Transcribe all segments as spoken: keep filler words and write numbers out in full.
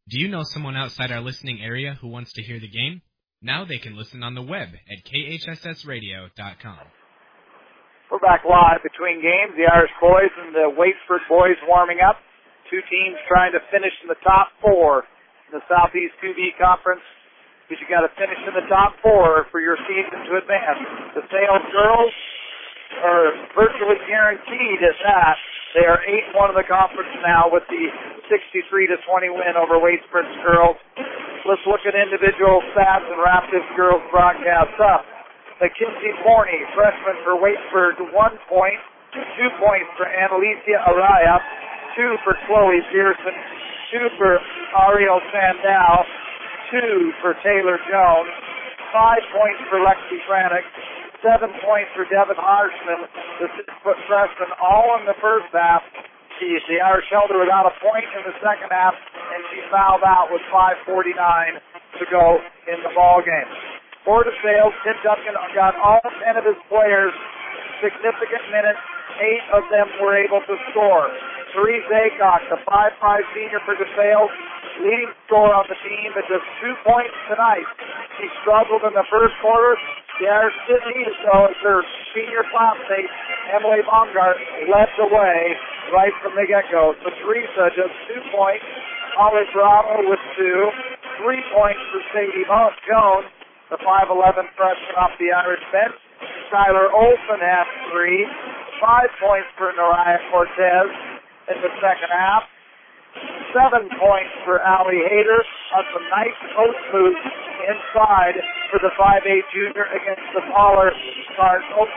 Do you know someone outside our listening area who wants to hear the game? Now they can listen on the web at K H S S radio dot com. We're back live between games. The Irish boys and the Waitsburg boys warming up. Two teams trying to finish in the top four in the Southeast two B Conference. Because you got to finish in the top four for your season to advance. The Sales girls are virtually guaranteed at that. They are eight and one in the conference now with the sixty-three to twenty win over Waitsburg's girls. Let's look at individual stats and wrap this girls broadcast up. Mackenzie Forney, freshman for Waitsburg, one point. Two points for Annalicia Araya. Two for Chloe Pearson. Two for Ariel Sandow. Two for Taylor Jones. Five points for Lexi Franick. Seven points for Devin Harshman, the six-foot freshman, all in the first half. She, the Irish held her without a point in the second half, and she fouled out with five forty-nine to go in the ball game. For the Sales, Tim Duncan got all ten of his players significant minutes. Eight of them were able to score. Therese Aycock, the five five senior for the Sales, leading scorer on the team, but just two points tonight. She struggled in the first quarter. The Irish didn't need it, though, as their senior classmate, Emily Baumgart, led the way right from the get-go. So Teresa, just two points. Holly Bravo with two. Three points for Sadie Jones, the five eleven freshman off the Irish bench. Skylar Olson had three. Five points for Nariah Cortez in the second half. Seven points for Allie Hayter on some nice post moves inside for the five eight junior against the taller Cardinals.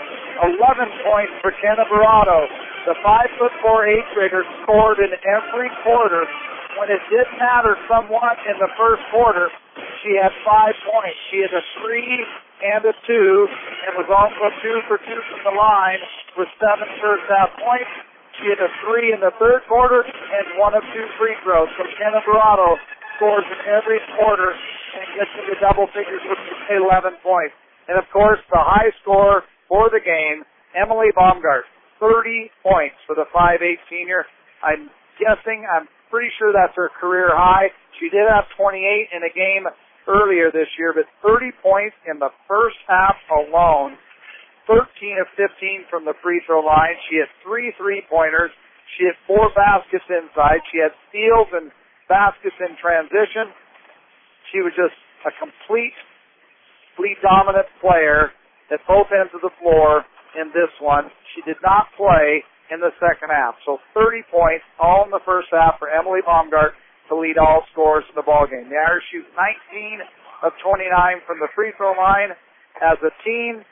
Eleven points for Kenna Barado. The five foot four eighth grader scored in every quarter. When it did matter somewhat in the first quarter, she had five points. She had a three and a two, and was also two for two from the line with seven first half points. She had a three in the third quarter and one of two free throws. So Kenna Barado scores in every quarter and gets into double figures with eleven points. And of course, the high score for the game, Emily Baumgart, thirty points for the five eight senior. I'm guessing, I'm pretty sure that's her career high. She did have twenty-eight in a game earlier this year, but thirty points in the first half alone. thirteen of fifteen from the free throw line. She had three three-pointers. She had four baskets inside. She had steals and baskets in transition. She was just a complete, complete dominant player at both ends of the floor in this one. She did not play in the second half. So thirty points, all in the first half for Emily Baumgart to lead all scorers in the ballgame. The Irish shoot nineteen of twenty-nine from the free throw line. As a team,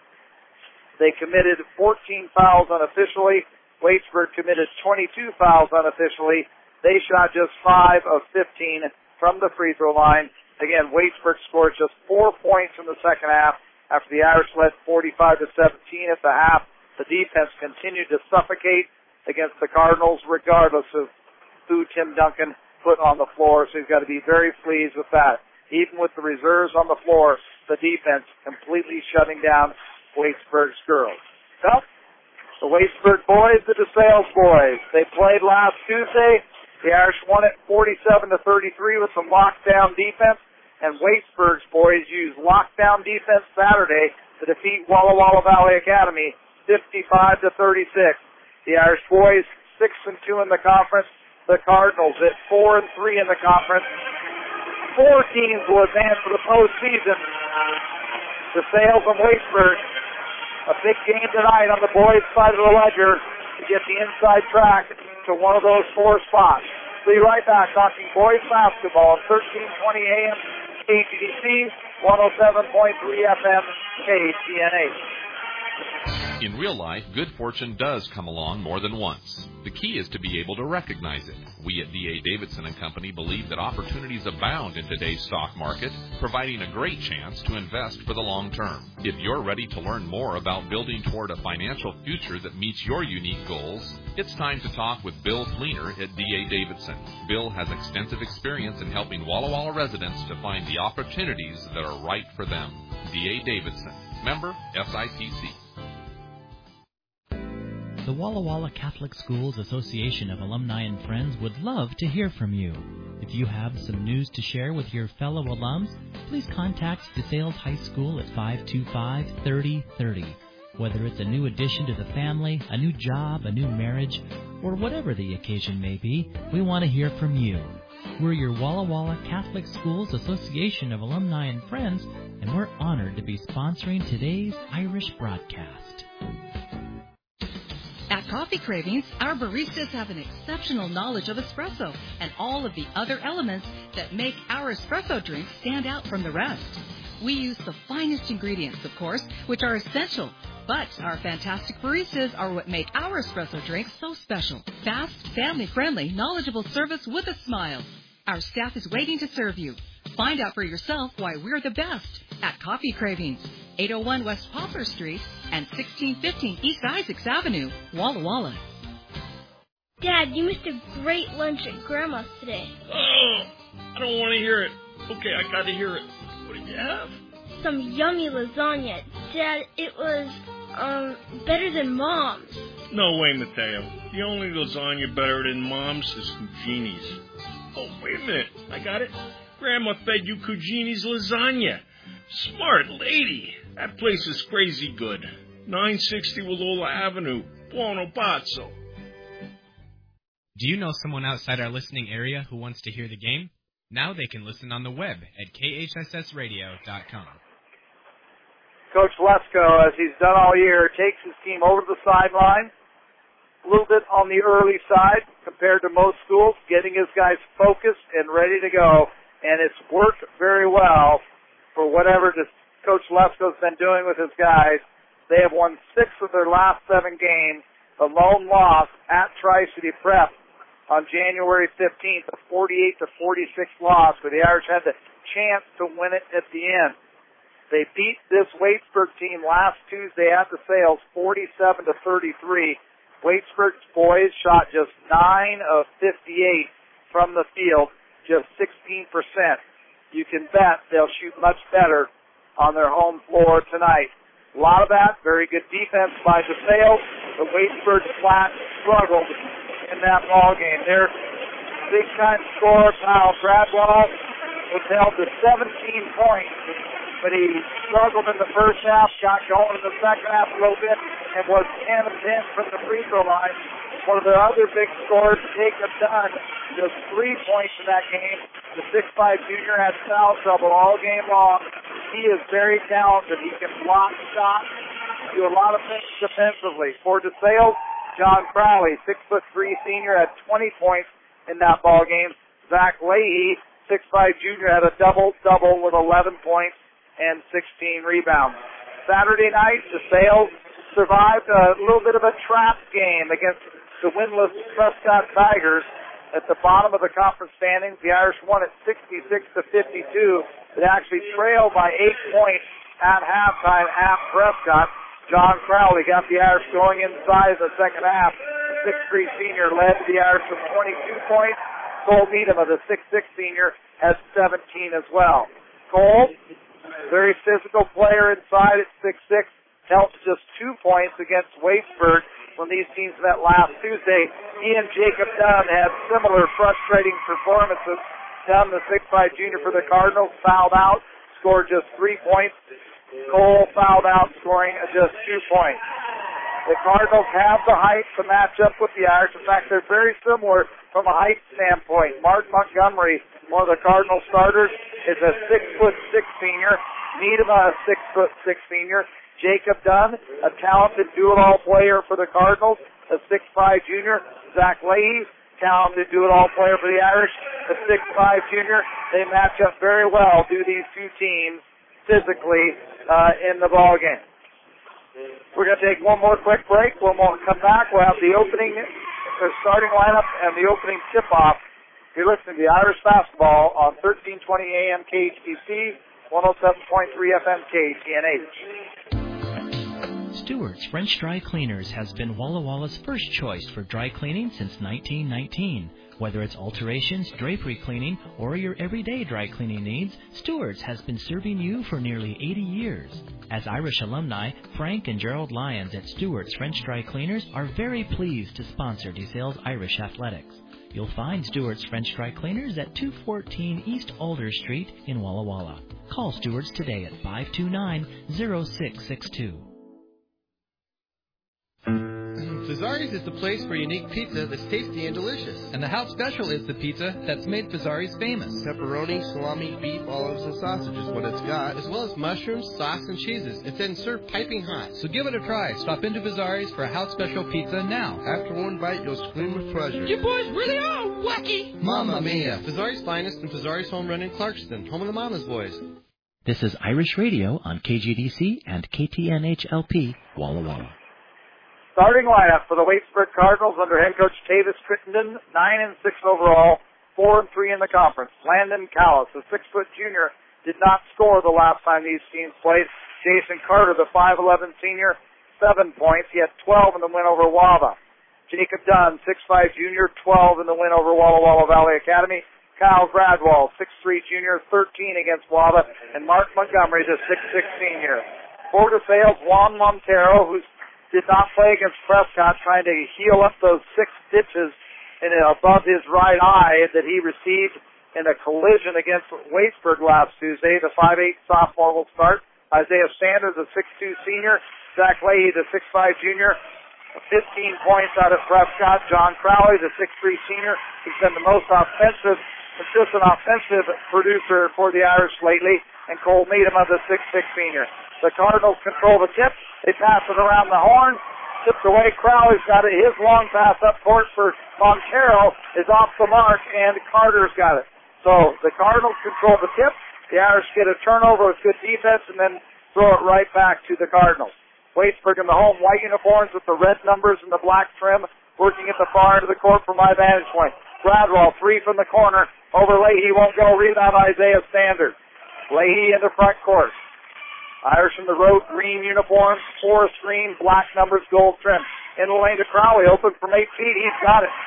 they committed fourteen fouls unofficially. Waitsburg committed twenty-two fouls unofficially. They shot just five of fifteen from the free throw line. Again, Waitsburg scored just four points in the second half after the Irish led forty-five to seventeen at the half. The defense continued to suffocate against the Cardinals regardless of who Tim Duncan put on the floor. So he's got to be very pleased with that. Even with the reserves on the floor, the defense completely shutting down Waitsburg's girls. Well, the Waitsburg boys, the DeSales boys. They played last Tuesday. The Irish won it forty-seven to thirty-three with some lockdown defense, and Waitsburg's boys used lockdown defense Saturday to defeat Walla Walla Valley Academy fifty-five to thirty-six. The Irish boys six and two in the conference. The Cardinals at four and three in the conference. Four teams will advance for the postseason. DeSales and Waitsburg. A big game tonight on the boys' side of the ledger to get the inside track to one of those four spots. See you right back talking boys basketball on thirteen twenty A M K G D C, one oh seven point three F M K T N H. In real life, good fortune does come along more than once. The key is to be able to recognize it. We at D A. Davidson and Company believe that opportunities abound in today's stock market, providing a great chance to invest for the long term. If you're ready to learn more about building toward a financial future that meets your unique goals, it's time to talk with Bill Fleener at D A. Davidson. Bill has extensive experience in helping Walla Walla residents to find the opportunities that are right for them. D A. Davidson, member S I P C. The Walla Walla Catholic Schools Association of Alumni and Friends would love to hear from you. If you have some news to share with your fellow alums, please contact DeSales High School at five two five, three oh three oh. Whether it's a new addition to the family, a new job, a new marriage, or whatever the occasion may be, we want to hear from you. We're your Walla Walla Catholic Schools Association of Alumni and Friends, and we're honored to be sponsoring today's Irish broadcast. At Coffee Cravings, our baristas have an exceptional knowledge of espresso and all of the other elements that make our espresso drink stand out from the rest. We use the finest ingredients, of course, which are essential. But our fantastic baristas are what make our espresso drinks so special. Fast, family-friendly, knowledgeable service with a smile. Our staff is waiting to serve you. Find out for yourself why we're the best at Coffee Cravings, eight oh one West Poplar Street and sixteen fifteen East Isaacs Avenue, Walla Walla. Dad, you missed a great lunch at Grandma's today. Oh, I don't want to hear it. Okay, I got to hear it. What did you have? Some yummy lasagna. Dad, it was, um, better than Mom's. No way, Mateo. The only lasagna better than Mom's is Cugini's. Oh, wait a minute. I got it. Grandma fed you Cugini's lasagna. Smart lady. That place is crazy good. nine sixty Willola Avenue, Buono Pazzo. Do you know someone outside our listening area who wants to hear the game? Now they can listen on the web at K H S S radio dot com. Coach Lesko, as he's done all year, takes his team over to the sideline, a little bit on the early side compared to most schools, getting his guys focused and ready to go, and it's worked very well for whatever this Coach Lesko's been doing with his guys. They have won six of their last seven games. The lone loss at Tri-City Prep on January fifteenth, a forty-eight to forty-six loss, where the Irish had the chance to win it at the end. They beat this Waitsburg team last Tuesday at the Sales, forty-seven to thirty-three. Waitsburg's boys shot just nine of fifty-eight from the field, just sixteen percent. You can bet they'll shoot much better on their home floor tonight. A lot of that, very good defense by DeSales. The Waitsburg flat struggled in that ball game. Their big-time scorer, Kyle Bradwell, was held to seventeen points, but he struggled in the first half, got going in the second half a little bit, and was ten of ten from the free throw line. One of their other big scorers, Jacob Dunn, just three points in that game. The six five junior had foul trouble all game long. He is very talented. He can block shots, do a lot of things defensively. For DeSales, John Crowley, six foot three senior, had twenty points in that ball game. Zach Leahy, six five junior, had a double-double with eleven points and sixteen rebounds. Saturday night, DeSales survived a little bit of a trap game against the winless Prescott Tigers at the bottom of the conference standings. The Irish won at sixty-six to fifty-two. They actually trailed by eight points at halftime at Prescott. John Crowley got the Irish going inside the second half. The six three senior led the Irish with twenty-two points. Cole Needham, of the six six senior, has seventeen as well. Cole, very physical player inside at six six, helped just two points against Waitsburg when these teams met last Tuesday. He and Jacob Dunn had similar frustrating performances. Dunn, the six five junior for the Cardinals, fouled out, scored just three points. Cole fouled out, scoring just two points. The Cardinals have the height to match up with the Irish. In fact, they're very similar from a height standpoint. Mark Montgomery, one of the Cardinal starters, is a six foot six senior. Needham, a six foot six senior. Jacob Dunn, a talented do-it-all player for the Cardinals, a six five junior. Zach Leahy, talented do-it-all player for the Irish, a six five junior. They match up very well, do these two teams physically uh, in the ball game. We're going to take one more quick break. When we'll come back, we'll have the opening, the starting lineup, and the opening tip-off. You're listening to the Irish basketball on thirteen twenty A M K H T C, one oh seven point three F M K T N H. Stewart's French Dry Cleaners has been Walla Walla's first choice for dry cleaning since nineteen nineteen. Whether it's alterations, drapery cleaning, or your everyday dry cleaning needs, Stewart's has been serving you for nearly eighty years. As Irish alumni, Frank and Gerald Lyons at Stewart's French Dry Cleaners are very pleased to sponsor DeSales Irish Athletics. You'll find Stewart's French Dry Cleaners at two fourteen East Alder Street in Walla Walla. Call Stewart's today at five two nine, zero six six two. Fazari's is the place for unique pizza that's tasty and delicious. And the house special is the pizza that's made Fazari's famous. Pepperoni, salami, beef, olives, and sausage is what it's got, as well as mushrooms, sauce, and cheeses. It's then served piping hot. So give it a try. Stop into Fazari's for a house special pizza now. After one bite, you'll scream with pleasure. You boys really are wacky! Mamma mia! Fazari's finest and Fazari's Home Run in Clarkston, home of the Mama's Boys. This is Irish Radio on K G D C and K T N H L P, Walla Walla. Starting lineup for the Waitsburg Cardinals under head coach Tavis Crittenden, nine and six overall, four and three in the conference. Landon Callis, a six-foot junior, did not score the last time these teams played. Jason Carter, the five eleven senior, seven points. He had twelve in the win over Wava. Jacob Dunn, six five junior, twelve in the win over Walla Walla Valley Academy. Kyle Gradwell, six three junior, thirteen against Wava. And Mark Montgomery, the six six senior. For DeSales, Juan Montero, who's did not play against Prescott, trying to heal up those six stitches in, above his right eye that he received in a collision against Waitsburg last Tuesday. The five eight sophomore will start. Isaiah Sanders, a six two senior. Zach Leahy, the six five junior. fifteen points out of Prescott. John Crowley, the six three senior, who's been the most offensive, consistent offensive producer for the Irish lately. And Cole Needham, the six six senior. The Cardinals control the tip. They pass it around the horn. Tipped away. Crowley's got it. His long pass up court for Montero is off the mark, and Carter's got it. So the Cardinals control the tip. The Irish get a turnover with good defense and then throw it right back to the Cardinals. Waitsburg in the home white uniforms with the red numbers and the black trim, working at the far end of the court from my vantage point. Gradwell, three from the corner. Over Leahy, won't go. Rebound Isaiah Sanders. Leahy in the front court. Irish in the road, green uniforms, forest green, black numbers, gold trim. In the lane to Crowley, open from eight feet, he's got it.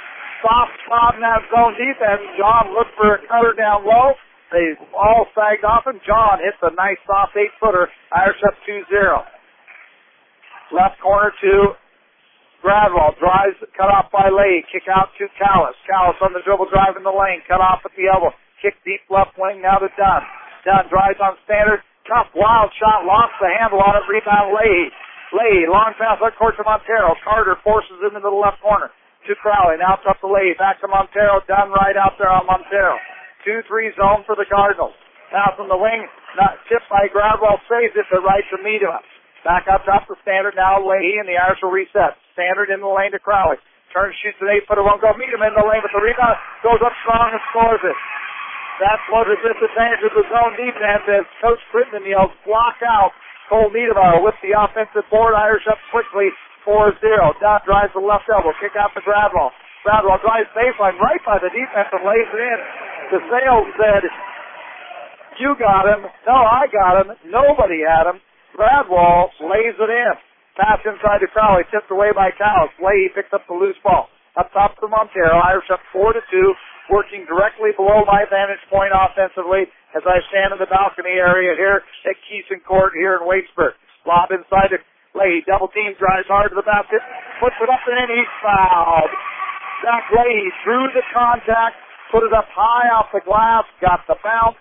Soft spot in that zone defense. John looked for a cutter down low. They all sagged off him. John hits a nice soft eight-footer. Irish up two zero. Left corner to Gradwell. Drives, cut off by Leahy. Kick out to Callis. Callis on the dribble drive in the lane. Cut off at the elbow. Kick deep left wing, now to Dunn. Dunn drives on Standard. Tough, wild shot, lost the handle on it, rebound Leahy. Leahy, long pass up court to Montero. Carter forces him into the left corner to Crowley. Now it's up to Leahy, back to Montero, done right out there on Montero. two three zone for the Cardinals. Now from the wing, not tipped by Gradwell, saves it to right to meet him. Back up top to Standard, now Leahy, and the Irish will reset. Standard in the lane to Crowley. Turns, shoots an eight-footer, won't go. Meet him in the lane with the rebound, goes up strong and scores it. That's what is disadvantage of the zone defense as Coach Crittenden yells, block out. Cole Niedermeyer with the offensive board. Irish up quickly, four zero. Dunn drives the left elbow, kick out to Gradwell. Gradwell drives baseline right by the defense and lays it in. DeSales said, you got him. No, I got him. Nobody had him. Gradwell lays it in. Pass inside to Crowley, tipped away by Callis. Leahy picks up the loose ball. Up top to Montero. Irish up four to two. Working directly below my vantage point offensively as I stand in the balcony area here at Keeson Court here in Waitsburg. Lob inside to Leahy. Double team, drives hard to the basket, puts it up and in, he's fouled. Zach Leahy threw the contact, put it up high off the glass, got the bounce.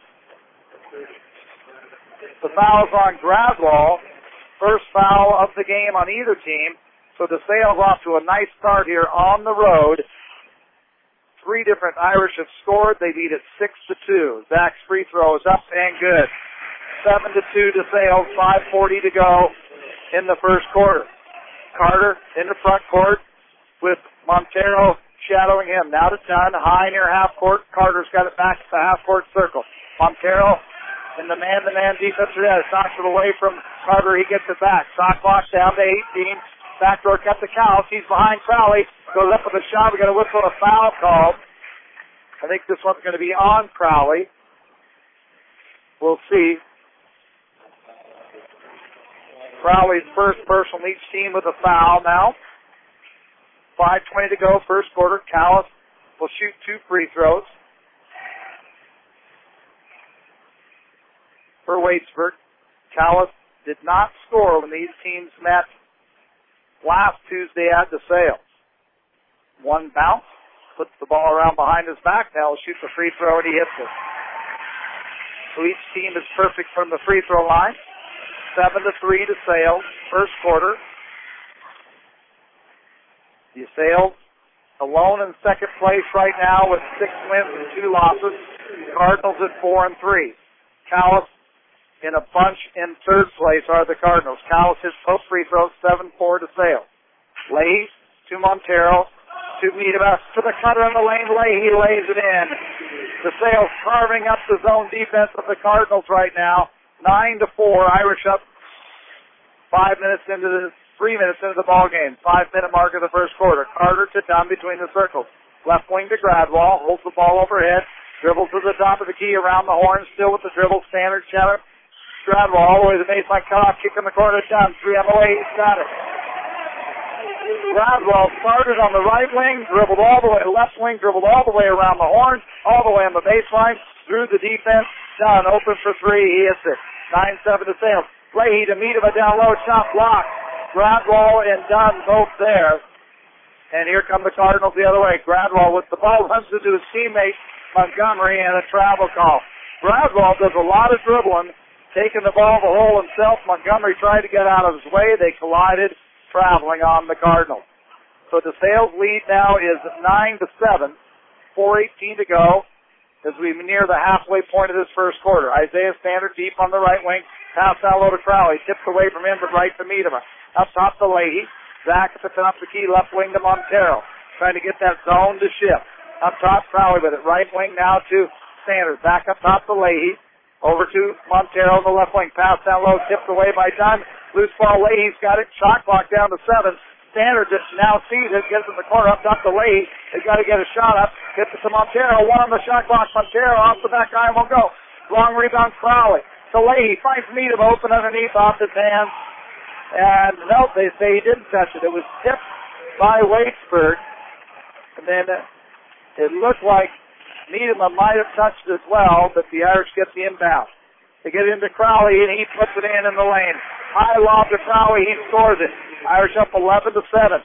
The foul's on Gradwell. First foul of the game on either team. So DeSales off to a nice start here on the road. Three different Irish have scored. They beat it six to two. Zach's free throw is up and good. Seven to two DeSales. Five forty to go in the first quarter. Carter in the front court with Montero shadowing him. Now to Dunn, high near half court. Carter's got it back to the half court circle. Montero in the man-to-man defense there. Knocks it away from Carter. He gets it back. Shot clock down to eighteen. Backdoor cut to Callis. He's behind Crowley. Goes up with a shot. We're going to whistle a foul called. I think this one's going to be on Crowley. We'll see. Crowley's first personal each team with a foul now. five twenty to go, first quarter. Callis will shoot two free throws for Waitsburg. Callis did not score when these teams met last Tuesday at DeSales. One bounce, puts the ball around behind his back. Now he'll shoot the free throw, and he hits it. So each team is perfect from the free throw line. Seven to three DeSales, first quarter. DeSales alone in second place right now with six wins and two losses. Cardinals at four and three. Callis in a bunch in third place are the Cardinals. Callis hits both free throws, seven four DeSales. Leahy to Montero, to Miedema, to the cutter in the lane. Leahy lays it in. DeSales carving up the zone defense of the Cardinals right now. Nine to four, Irish up five minutes into the, three minutes into the ball game. Five minute mark of the first quarter. Carter to Dunn between the circles. Left wing to Gradwall, holds the ball overhead, dribbles to the top of the key around the horn, still with the dribble, standard Cheddar. Gradwall all the way to the baseline, cut off, kick in the corner, Dunn, three on the way, he's got it. Gradwall started on the right wing, dribbled all the way, left wing, dribbled all the way around the horn, all the way on the baseline, through the defense, Dunn open for three, he hits it. nine seven to Sales. Leahy to Miedema down low, shot blocked. Gradwall and Dunn both there. And here come the Cardinals the other way. Gradwall with the ball runs into his teammate Montgomery and a travel call. Gradwall does a lot of dribbling, taking the ball the hole himself. Montgomery tried to get out of his way. They collided, traveling on the Cardinals. So DeSales lead now is nine to seven. four eighteen to go as we near the halfway point of this first quarter. Isaiah Standard deep on the right wing. Pass down low to Crowley. Tips away from him, but right to Miedema. Up top to Leahy. Zach picking up the key, left wing to Montero. Trying to get that zone to shift. Up top, Crowley with it. Right wing now to Standard. Back up top to Leahy. Over to Montero on the left wing. Pass down low, tipped away by Dunn. Loose ball, Leahy's got it. Shot clock down to seven. Standard just now sees it, gets in the corner, up top to Leahy. He's got to get a shot up. Gets it to Montero. One on the shot clock. Montero off the back iron won't go. Long rebound, Crowley. So Leahy finds Miedema open underneath off his hands. And no, they say he didn't touch it. It was tipped by Waitsburg. And then it looked like Miedema might have touched it as well, but the Irish get the inbound. They get into Crowley, and he puts it in in the lane. High lob to Crowley, he scores it. Irish up eleven to seven.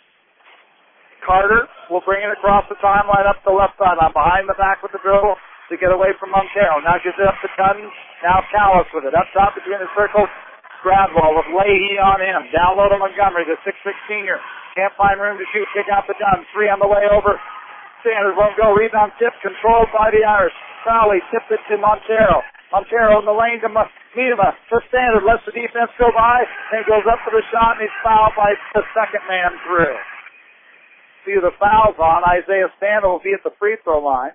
Carter will bring it across the timeline up the left side. I'm behind the back with the dribble to get away from Montero. Now gives it up to Dunn. Now Callis with it. Up top between the circles. Gradwall with Leahy on him. Down low to Montgomery, the six six senior. Can't find room to shoot. Kick out the Dunn. Three on the way over. Sanders won't go. Rebound tip controlled by the Irish. Crowley tipped it to Montero. Montero in the lane to Miedema. To Sanders. Lets the defense go by. And goes up for the shot, and he's fouled by the second man through. See the fouls on. Isaiah Sanders will be at the free throw line.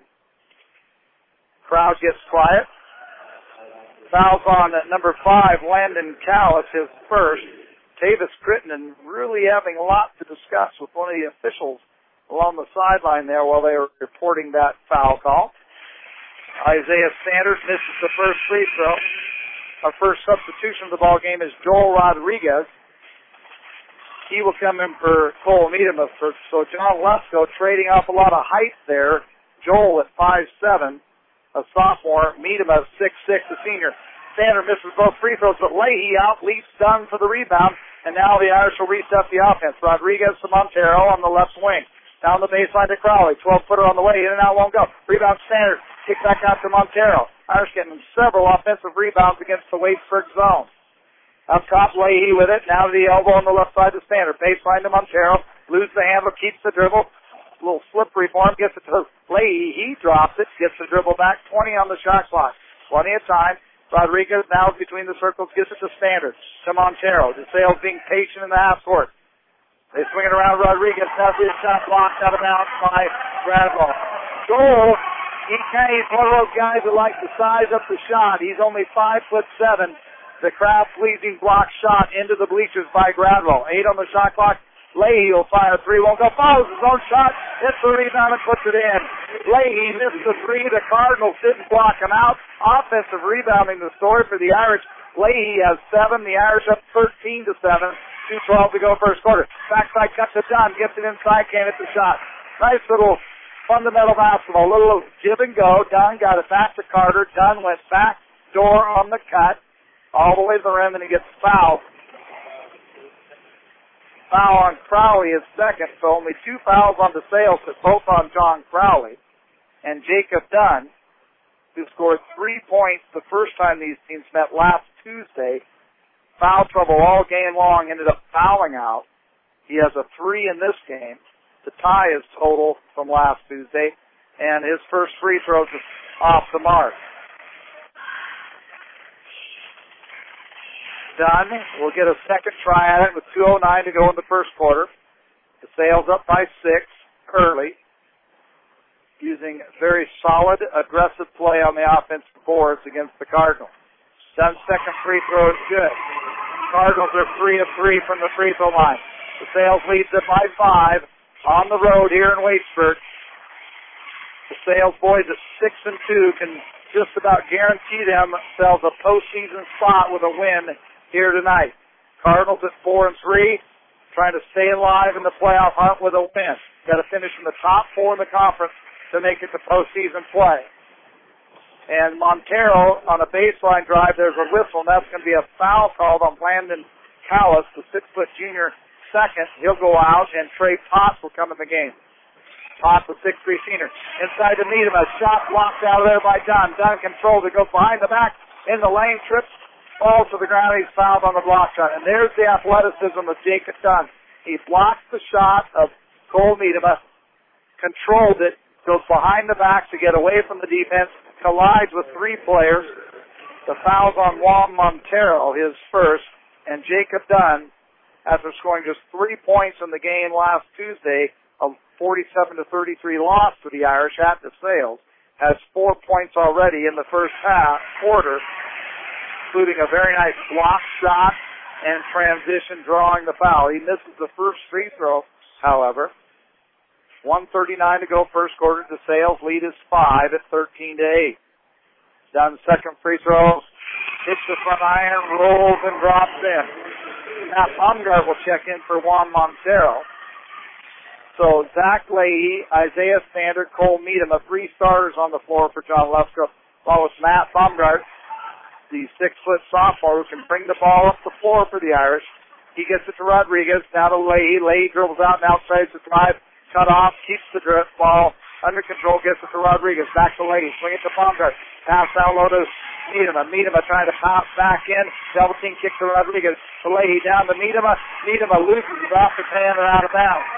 Crowd gets quiet. Fouls on at number five, Landon Callis, his first. Tavis Crittenden really having a lot to discuss with one of the officials along the sideline there while they were reporting that foul call. Isaiah Sanders misses the first free throw. Our first substitution of the ball game is Joel Rodriguez. He will come in for Cole Miedema. So John Lesko trading off a lot of height there. Joel at five seven. A sophomore, Miedema six six, a senior. Sanders misses both free throws, but Leahy out-leaps Dunn for the rebound, and now the Irish will reset the offense. Rodriguez to Montero on the left wing. Down the baseline to Crowley. twelve-footer on the way, in and out, won't go. Rebound Sanders, kick back out to Montero. Irish getting several offensive rebounds against the Waitsburg zone. Up top, Leahy with it. Now to the elbow on the left side to Sanders. Baseline to Montero. Loses the handle, keeps the dribble. A little slippery for him, gets it to Leahy. He drops it, gets the dribble back, twenty on the shot clock. Plenty of time. Rodriguez now between the circles, gets it to Standard, to Montero. DeSales being patient in the half court. They swing it around Rodriguez, now see a shot blocked out of bounds by Gradwall. Joel, he kind of, he's one of those guys that likes to size up the shot. He's only five foot seven. The crowd-pleasing block shot into the bleachers by Gradwall. Eight on the shot clock. Leahy will fire a three, won't go. Follows his own shot, hits the rebound and puts it in. Leahy missed the three. The Cardinals didn't block him out. Offensive rebounding the story for the Irish. Leahy has seven. The Irish up thirteen to seven. two twelve to go first quarter. Backside cut to Dunn. Gets it inside. Can't hit the shot. Nice little fundamental basketball. A little give and go. Dunn got it back to Carter. Dunn went back door on the cut all the way to the rim, and he gets fouled. Foul on Crowley is second, so only two fouls on DeSales, but both on John Crowley. And Jacob Dunn, who scored three points the first time these teams met last Tuesday, foul trouble all game long, ended up fouling out. He has a three in this game to tie his total from last Tuesday, and his first free throw is off the mark. Dunn will get a second try at it with two oh nine to go in the first quarter. DeSales up by six early, using very solid, aggressive play on the offensive boards against the Cardinals. Dunn's second free throw is good. Cardinals are three of three from the free throw line. DeSales leads it by five on the road here in Waitsburg. DeSales boys at six and two can just about guarantee themselves a postseason spot with a win here tonight. Cardinals at four and three, trying to stay alive in the playoff hunt with a win. Got to finish in the top four in the conference to make it to postseason play. And Montero on a baseline drive, there's a whistle, and that's going to be a foul called on Landon Callis, the six-foot junior second. He'll go out, and Trey Potts will come in the game. Potts, the six three senior. Inside to Needham, a shot blocked out of there by Dunn. Dunn controls it, goes behind the back in the lane, trips, falls to the ground. He's fouled on the block shot. And there's the athleticism of Jacob Dunn. He blocks the shot of Cole Needham, controlled it, goes behind the back to get away from the defense, collides with three players. The foul's on Juan Montero, his first, and Jacob Dunn, after scoring just three points in the game last Tuesday, a forty-seven to thirty-three loss to the Irish at DeSales, has four points already in the first half quarter, including a very nice block shot and transition drawing the foul. He misses the first free throw, however. one thirty-nine to go first quarter. DeSales lead is five at thirteen to eight. Dunn's second free throw, hits the front iron, rolls and drops in. Matt Baumgart will check in for Juan Montero. So Zach Leahy, Isaiah Standard, Cole Needham, the three starters on the floor for John Lefkoe, while with Matt Baumgart, the six-foot sophomore who can bring the ball up the floor for the Irish. He gets it to Rodriguez, now to Leahy. Leahy dribbles out and outside the drive, cut off, keeps the drip ball under control, gets it to Rodriguez, back to Leahy, swing it to Baumgart, pass down low to Needham. Needham trying to pop back in, double team kick to Rodriguez, to Leahy, down to Needham. Needham loses it off his hand and out of bounds.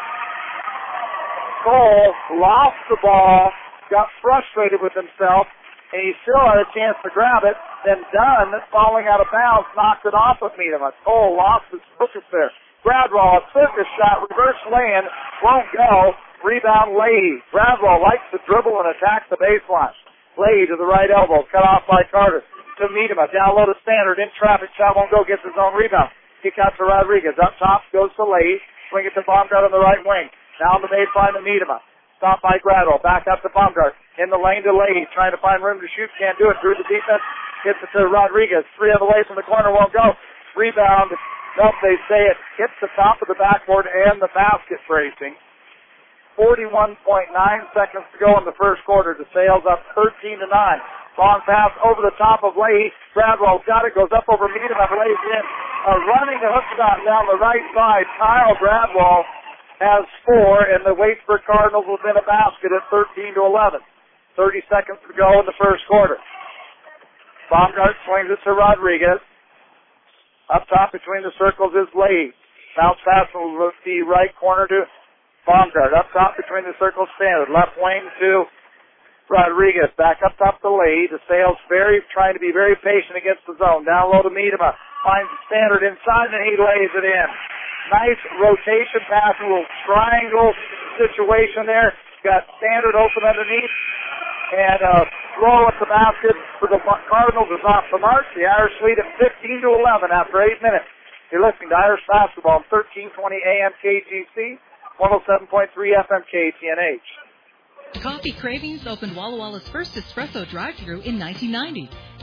Cole lost the ball, got frustrated with himself, and he still had a chance to grab it. Then Dunn, falling out of bounds, knocked it off of Needham. Cole lost his focus there. Gradwell, a circus shot, reverse lay-in, won't go. Rebound Leahy. Gradwell likes to dribble and attack the baseline. Leahy to the right elbow, cut off by Carter. To Needham, down low to Standard, in traffic, shot won't go, gets his own rebound. Kick out to Rodriguez, up top, goes to Leahy. Swing it to Baumgart on the right wing. Now on the baseline to Needham. Stopped by Gradwell. Back up to Baumgart. In the lane to Leahy. Trying to find room to shoot. Can't do it. Through the defense. Gets it to Rodriguez. Three on the way from the corner. Won't go. Rebound. Nope, they say it hits the top of the backboard and the basket bracing. forty-one point nine seconds to go in the first quarter. DeSales up thirteen to nine. Long pass over the top of Leahy. Gradwell's got it. Goes up over Needham and lays in. A running hook shot down the right side. Kyle Gradwell has four, and the Waitsburg Cardinals within a basket at thirteen to eleven. thirty seconds to go in the first quarter. Baumgart swings it to Rodriguez. Up top between the circles is Leahy. Bounce pass from the right corner to Baumgart. Up top between the circles, Standard. Left wing to Rodriguez. Back up top to Leahy. DeSales very, trying to be very patient against the zone. Down low to Needham. Finds Standard inside, and he lays it in. Nice rotation pass, a little triangle situation there. Got Standard open underneath. And uh, throw at the basket for the Cardinals is off the mark. The Irish lead at fifteen to eleven after eight minutes. You're listening to Irish Basketball on thirteen twenty A M K G C, one oh seven point three F M K T N H. Coffee Cravings opened Walla Walla's first espresso drive-thru in nineteen ninety.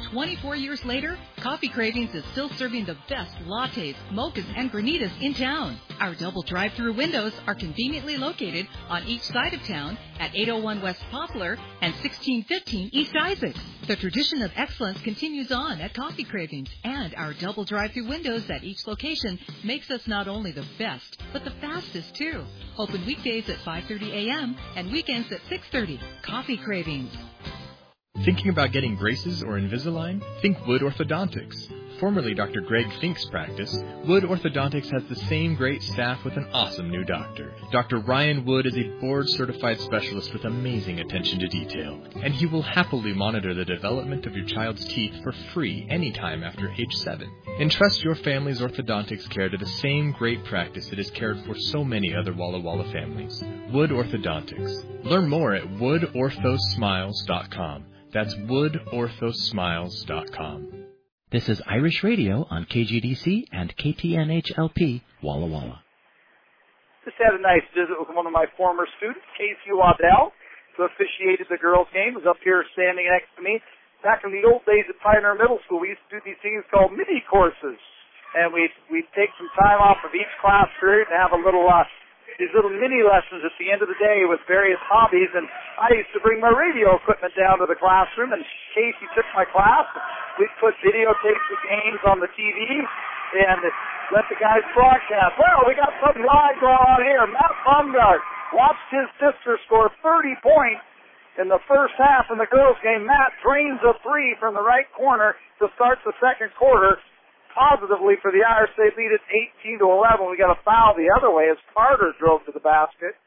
twenty-four years later, Coffee Cravings is still serving the best lattes, mochas, and granitas in town. Our double drive-through windows are conveniently located on each side of town at eight oh one West Poplar and sixteen fifteen East Isaac. The tradition of excellence continues on at Coffee Cravings, and our double drive-through windows at each location makes us not only the best, but the fastest, too. Open weekdays at five thirty a.m. and weekends at six thirty. Coffee Cravings. Thinking about getting braces or Invisalign? Think Wood Orthodontics. Formerly Doctor Greg Fink's practice, Wood Orthodontics has the same great staff with an awesome new doctor. Doctor Ryan Wood is a board-certified specialist with amazing attention to detail, and he will happily monitor the development of your child's teeth for free anytime after age seven. Entrust your family's orthodontics care to the same great practice that has cared for so many other Walla Walla families. Wood Orthodontics. Learn more at wood ortho smiles dot com. That's wood ortho smiles dot com. This is Irish Radio on K G D C and K T N H L P, Walla Walla. Just had a nice visit with one of my former students, Casey Waddell, who officiated the girls' game, was up here standing next to me. Back in the old days at Pioneer Middle School, we used to do these things called mini courses. And we'd, we'd take some time off of each class period and have a little, uh, these little mini lessons at the end of the day with various hobbies. And I used to bring my radio equipment down to the classroom, and Casey took my class. We'd put videotapes of games on the T V and let the guys broadcast. Well, we got something live going on here. Matt Baumgart watched his sister score thirty points in the first half in the girls' game. Matt drains a three from the right corner to start the second quarter. Positively for the Irish, they lead it eighteen to eleven. We got a foul the other way as Carter drove to the basket.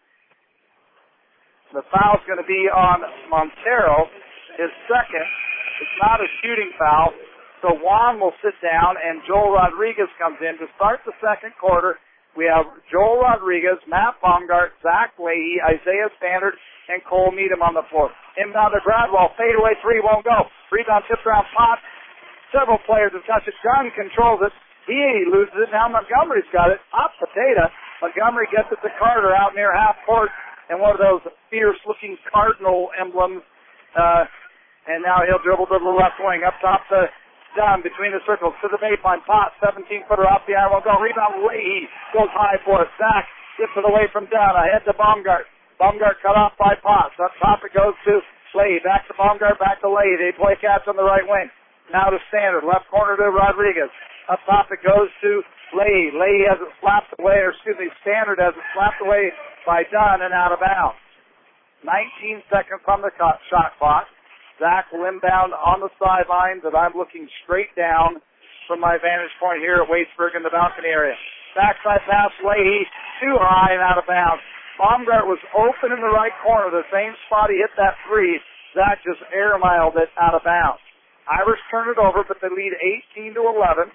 The foul's going to be on Montero, his second. It's not a shooting foul, so Juan will sit down and Joel Rodriguez comes in to start the second quarter. We have Joel Rodriguez, Matt Baumgart, Zach Leahy, Isaiah Standard, and Cole Needham on the floor. Inbound to Gradwell, fadeaway three won't go. Rebound tipped around Potts. Several players have touched it. Dunn controls it. He loses it. Now Montgomery's got it. Hot potato. Montgomery gets it to Carter out near half court, and one of those fierce-looking cardinal emblems. Uh, and now he'll dribble to the left wing, up top to Dunn, between the circles, to the baseline. Potts, seventeen-footer off the iron. Won't go. Rebound. Leahy goes high for it. Zach gets it away from Dunn. Ahead to Baumgart. Baumgart cut off by Potts. Up top it goes to Leahy. Back to Baumgart. Back to Leahy. They play catch on the right wing. Now to Standard. Left corner to Rodriguez. Up top it goes to Leahy. Leahy has it slapped away, or excuse me, Standard has it slapped away by Dunn and out of bounds. nineteen seconds on the shot clock. Zach will inbound on the sidelines, and I'm looking straight down from my vantage point here at Waitsburg in the balcony area. Backside pass, Leahy, too high and out of bounds. Baumgart was open in the right corner, the same spot he hit that three. Zach just air-miled it out of bounds. Irish turn it over, but they lead eighteen to eleven.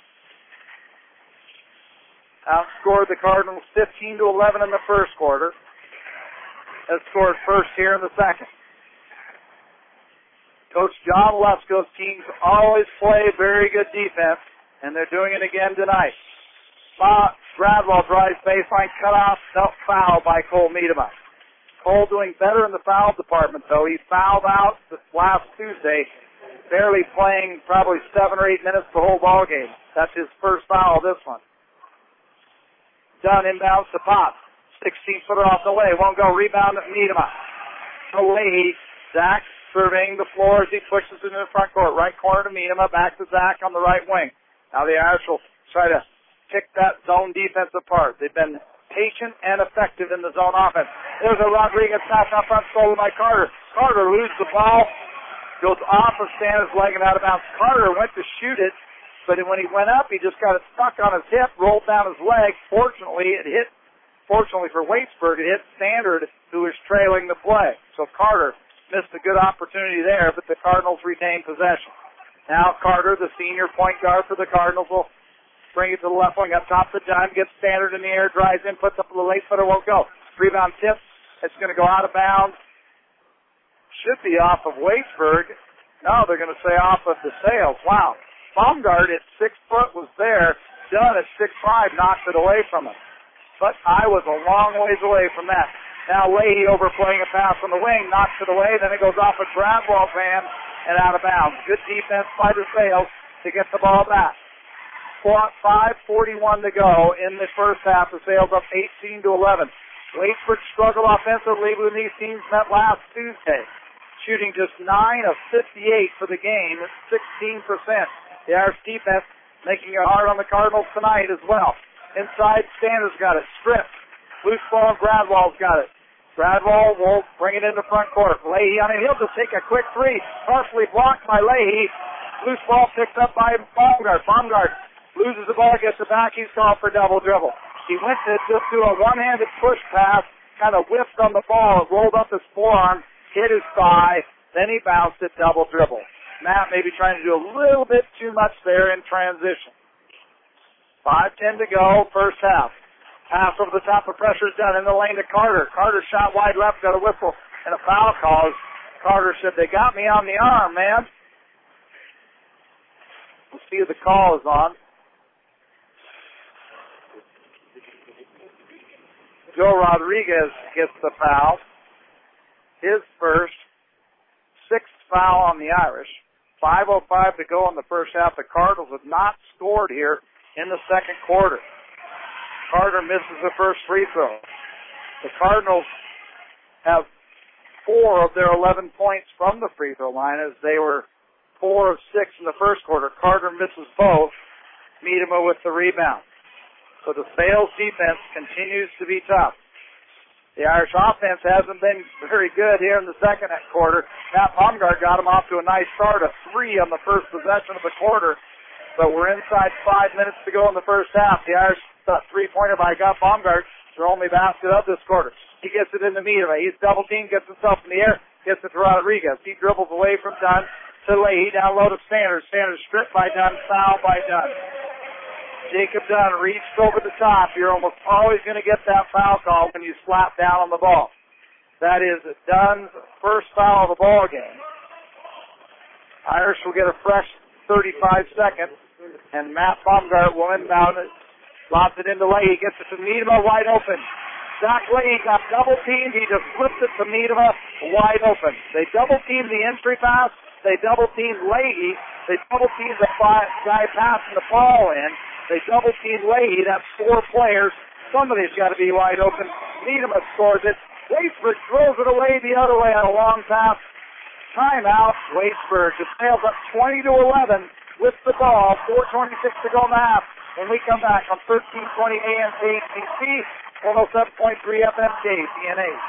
Outscored the Cardinals fifteen to eleven in the first quarter. Has scored first here in the second. Coach John Lesko's teams always play very good defense, and they're doing it again tonight. Gradwell drives baseline, cut off, no foul by Cole Miedema. Cole doing better in the foul department, though. He fouled out last Tuesday, barely playing probably seven or eight minutes the whole ball game. That's his first foul of this one. Dunn inbounds to Potts. sixteen-footer off the way. Won't go. Rebound at Miedema. To Leahy. Zach surveying the floor as he pushes it in the front court. Right corner to Miedema. Back to Zach on the right wing. Now the Irish will try to pick that zone defense apart. They've been patient and effective in the zone offense. There's a Rodriguez pass up front, stolen by Carter. Carter loses the ball. Goes off of Standard's leg and out of bounds. Carter went to shoot it, but when he went up, he just got it stuck on his hip, rolled down his leg. Fortunately, it hit, fortunately for Waitsburg, it hit Standard, who was trailing the play. So Carter missed a good opportunity there, but the Cardinals retained possession. Now Carter, the senior point guard for the Cardinals, will bring it to the left wing. Up top to Dunn, gets Standard in the air, drives in, puts up the late footer, won't go. Rebound tip. It's going to go out of bounds. Should be off of Waitsburg. No, they're going to say off of the Sales. Wow. Baumgart at six foot was there. Dunn at six five knocked it away from him. But I was a long ways away from that. Now Leahy overplaying a pass on the wing, knocks it away, then it goes off a Gradwell's hand and out of bounds. Good defense by DeSales to get the ball back. five forty-one to go in the first half. DeSales up eighteen to eleven. Wadesburg struggled offensively when these teams met last Tuesday, shooting just nine of fifty-eight for the game, sixteen percent. The Irish defense making it hard on the Cardinals tonight as well. Inside, Sanders got it. Stripped. Loose ball, Gradwell's got it. Gradwell will bring it into front court. Leahy on it. He'll just take a quick three. Partially blocked by Leahy. Loose ball picked up by Baumgart. Baumgart loses the ball, gets it back. He's called for double dribble. He went to just do a one-handed push pass, kind of whiffed on the ball, rolled up his forearm, hit his thigh, then he bounced it double dribble. Matt may be trying to do a little bit too much there in transition. five ten to go, first half. Pass over the top of pressure is done in the lane to Carter. Carter shot wide left, got a whistle and a foul call. Carter said, they got me on the arm, man. We'll see who the call is on. Joe Rodriguez gets the foul. His first, sixth foul on the Irish. five oh five to go in the first half. The Cardinals have not scored here in the second quarter. Carter misses the first free throw. The Cardinals have four of their eleven points from the free throw line as they were four of six in the first quarter. Carter misses both. Miedema with the rebound. So the DeSales defense continues to be tough. The Irish offense hasn't been very good here in the second quarter. Matt Baumgart got him off to a nice start, a three on the first possession of the quarter. But we're inside five minutes to go in the first half. The Irish uh, three-pointer by Gus Baumgart, their only basket of this quarter. He gets it into Miedema. He's double-teamed, gets himself in the air, gets it to Rodriguez. He dribbles away from Dunn to Leahy, down low to Sanders. Sanders stripped by Dunn, foul by Dunn. Jacob Dunn reached over the top. You're almost always going to get that foul call when you slap down on the ball. That is Dunn's first foul of the ball game. Irish will get a fresh thirty-five seconds, and Matt Baumgart will inbound it. Lobs it into Leahy. Gets it to Miedema, wide open. Zach Leahy got double-teamed. He just flipped it to Miedema, wide open. They double-teamed the entry pass. They double-teamed Leahy. They double-teamed the guy passing the ball in. They double-teamed Leahy. That's four players. Somebody's got to be wide open. Miedema scores it. Wadesburg throws it away the other way on a long pass. Timeout. Wadesburg. The DeSales up twenty to eleven with the ball. four twenty-six to go in the half. When we come back on thirteen twenty A M K H T C, one oh seven point three F M K C N A.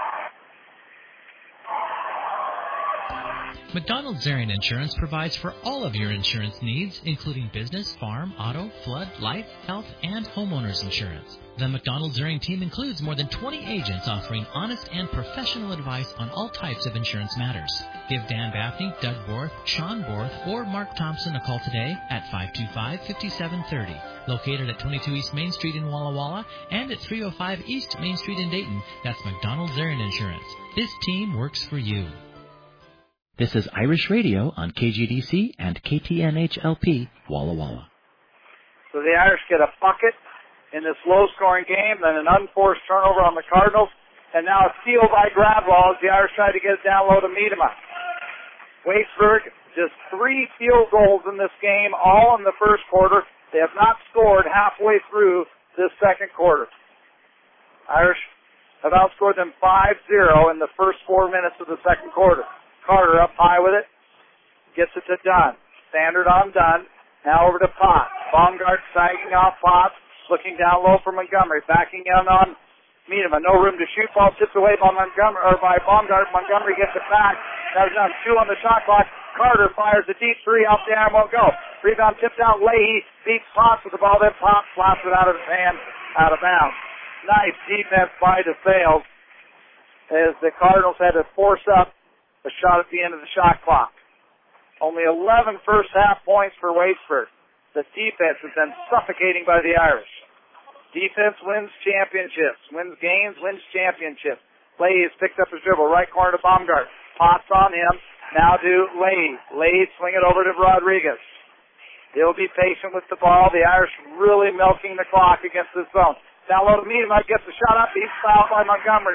McDonald Zarian Insurance provides for all of your insurance needs, including business, farm, auto, flood, life, health, and homeowners insurance. The McDonald Zarian team includes more than twenty agents offering honest and professional advice on all types of insurance matters. Give Dan Baffney, Doug Borth, Sean Borth, or Mark Thompson a call today at five two five, five seven three zero. Located at twenty-two East Main Street in Walla Walla and at three oh five East Main Street in Dayton, that's McDonald Zarian Insurance. This team works for you. This is Irish Radio on K G D C and K T N H L P, Walla Walla. So the Irish get a bucket in this low-scoring game, then an unforced turnover on the Cardinals, and now a steal by Gradwell as the Irish try to get it down low to Miedema. Wadesburg, just three field goals in this game, all in the first quarter. They have not scored halfway through this second quarter. Irish have outscored them five zero in the first four minutes of the second quarter. Carter up high with it. Gets it to Dunn. Standard on Dunn. Now over to Potts. Baumgart sagging off Potts. Looking down low for Montgomery. Backing in on Miedema. No room to shoot. Ball tipped away by Montgomery, or by Baumgart. Montgomery gets it back. Now Dunn. Two on the shot clock. Carter fires a deep three. Off the arm. Won't go. Rebound tipped out. Leahy beats Potts with the ball. Then Potts slaps it out of his hand. Out of bounds. Nice defense by DeSales as the Cardinals had to force up a shot at the end of the shot clock. Only eleven first half points for Wadesburg. The defense has been suffocating by the Irish. Defense wins championships, wins games, wins championships. Leahy has picked up his dribble, right corner to Baumgart. Potts on him, now to Leahy. Leahy swing it over to Rodriguez. He'll be patient with the ball. The Irish really milking the clock against this zone. Down low to Miedema, gets the shot up. He's fouled by Montgomery.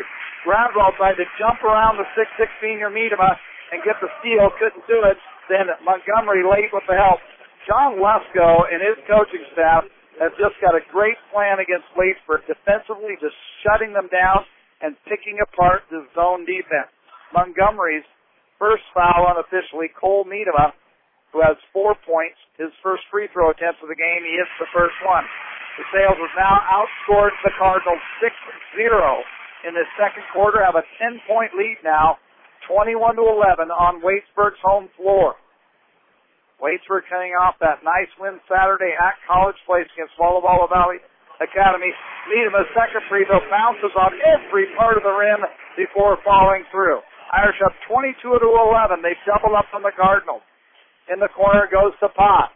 Gradwell tried to jump around the six six senior Miedema and get the steal, couldn't do it. Then Montgomery late with the help. John Lesko and his coaching staff have just got a great plan against Wadesburg, defensively just shutting them down and picking apart the zone defense. Montgomery's first foul unofficially, Cole Miedema, who has four points, his first free throw attempt of the game, he hits the first one. The Sails have now outscored the Cardinals six zero in the second quarter, have a ten-point lead now, twenty-one to eleven on Wadesburg's home floor. Wadesburg coming off that nice win Saturday at College Place against Walla Walla Valley Academy. Miedema's second free throw bounces off every part of the rim before falling through. Irish up twenty-two to eleven. They double up on the Cardinals. In the corner goes to Potts.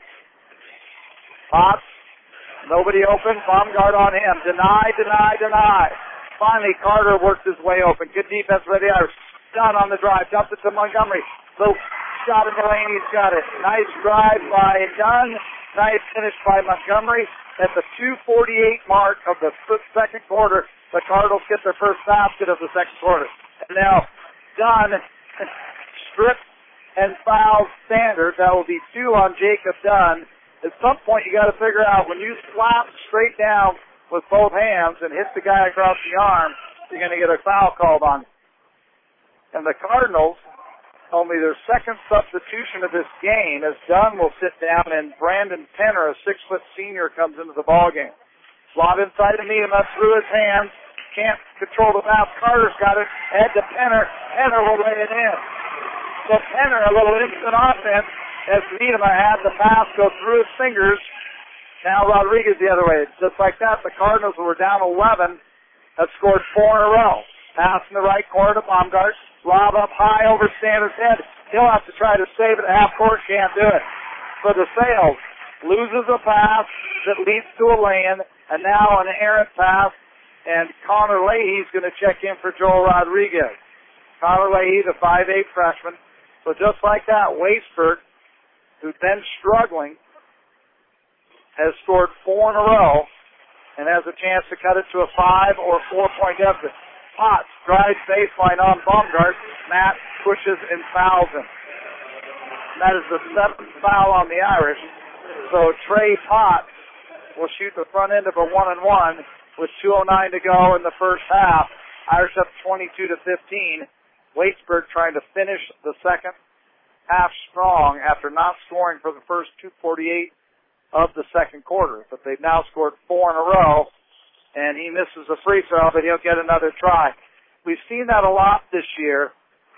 Potts, nobody open. Baumgart on him. Deny, deny, deny. Finally, Carter works his way open. Good defense by the Irish. Dunn on the drive. Dumps it to Montgomery. Little shot in the lane. He's got it. Nice drive by Dunn. Nice finish by Montgomery. At the two forty-eight mark of the second quarter, the Cardinals get their first basket of the second quarter. And now, Dunn strips and fouls Sanders. That will be two on Jacob Dunn. At some point, you got to figure out when you slap straight down with both hands and hit the guy across the arm, you're going to get a foul called on you. And the Cardinals, only their second substitution of this game, as Dunn will sit down and Brandon Penner, a six-foot senior, comes into the ballgame. Lob inside to Miedema, through his hands, can't control the pass. Carter's got it, head to Penner. Penner will lay it in. So Penner, a little instant offense, as Miedema had the pass go through his fingers. Now Rodriguez the other way. Just like that, the Cardinals, who were down eleven, have scored four in a row. Pass in the right corner to Baumgart. Lob up high over Sanders' head. He'll have to try to save it at half court. Can't do it. For the Sails, loses a pass that leads to a lay-in, and now an errant pass, and Connor Leahy's going to check in for Joel Rodriguez. Connor Leahy, the five eight freshman. So just like that, Wadesburg, who's been struggling, has scored four in a row and has a chance to cut it to a five or four-point deficit. Potts drives baseline on Baumgart. Matt pushes and fouls him. And that is the seventh foul on the Irish. So Trey Potts will shoot the front end of a one and one with two oh nine to go in the first half. Irish up twenty-two to fifteen. Wadesburg trying to finish the second half strong after not scoring for the first two forty-eight of the second quarter. But they've now scored four in a row, and he misses a free throw, but he'll get another try. We've seen that a lot this year.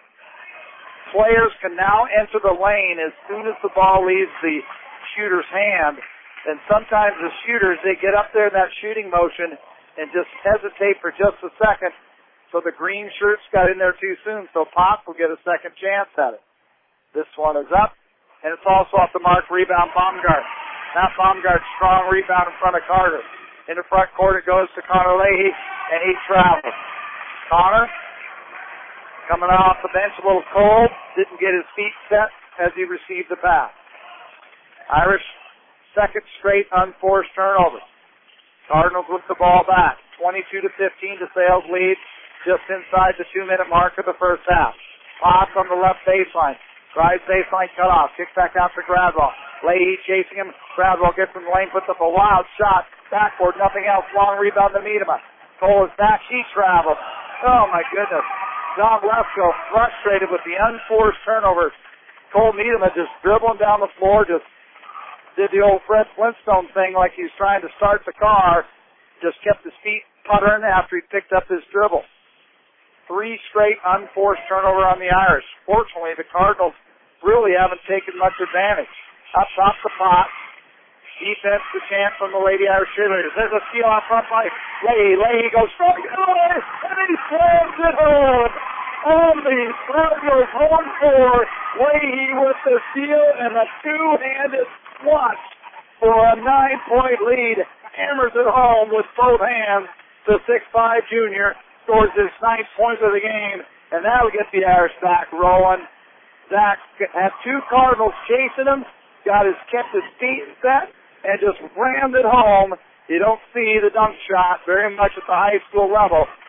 Players can now enter the lane as soon as the ball leaves the shooter's hand, and sometimes the shooters, they get up there in that shooting motion and just hesitate for just a second. So the green shirts got in there too soon, so Potts will get a second chance at it. This one is up, and it's also off the mark. Rebound Baumgart. Now Baumgart, strong rebound in front of Carter. In the front court, it goes to Connor Leahy, and he travels. Connor, coming off the bench a little cold, didn't get his feet set as he received the pass. Irish, second straight unforced turnover. Cardinals with the ball back. twenty-two to fifteen to Sails lead. Just inside the two-minute mark of the first half. Potts on the left baseline. Drives baseline cut off. Kick back out to Gradwell. Leahy chasing him. Gradwell gets from the lane, puts up a wild shot. Backboard, nothing else. Long rebound to Miedema. Cole is back. He travels. Oh, my goodness. John Lesko frustrated with the unforced turnovers. Cole Miedema just dribbling down the floor, just did the old Fred Flintstone thing like he was trying to start the car. Just kept his feet puttering after he picked up his dribble. Three straight unforced turnover on the Irish. Fortunately, the Cardinals really haven't taken much advantage. Up top the pot. Defense to chant from the Lady Irish cheerleaders. There's a steal out front by Leahy. Leahy goes straight over, and he slams it home. On the Cardinals home floor, Leahy with the steal and a two-handed swat for a nine-point lead. Hammers it home with both hands. The six five junior scores his ninth point of the game, and that'll get the Irish back rolling. Zach had two Cardinals chasing him, got his kept his feet set, and just rammed it home. You don't see the dunk shot very much at the high school level,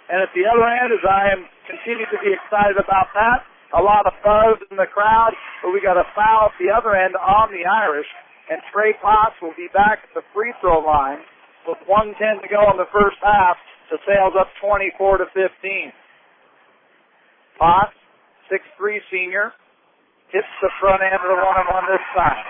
And at the other end, as I am continue to be excited about that, a lot of buzz in the crowd, but we got a foul at the other end on the Irish, and Trey Potts will be back at the free throw line with one ten to go in the first half. The Sales up twenty-four to fifteen. Potts, six three senior, hits the front end of the one-on-one this time.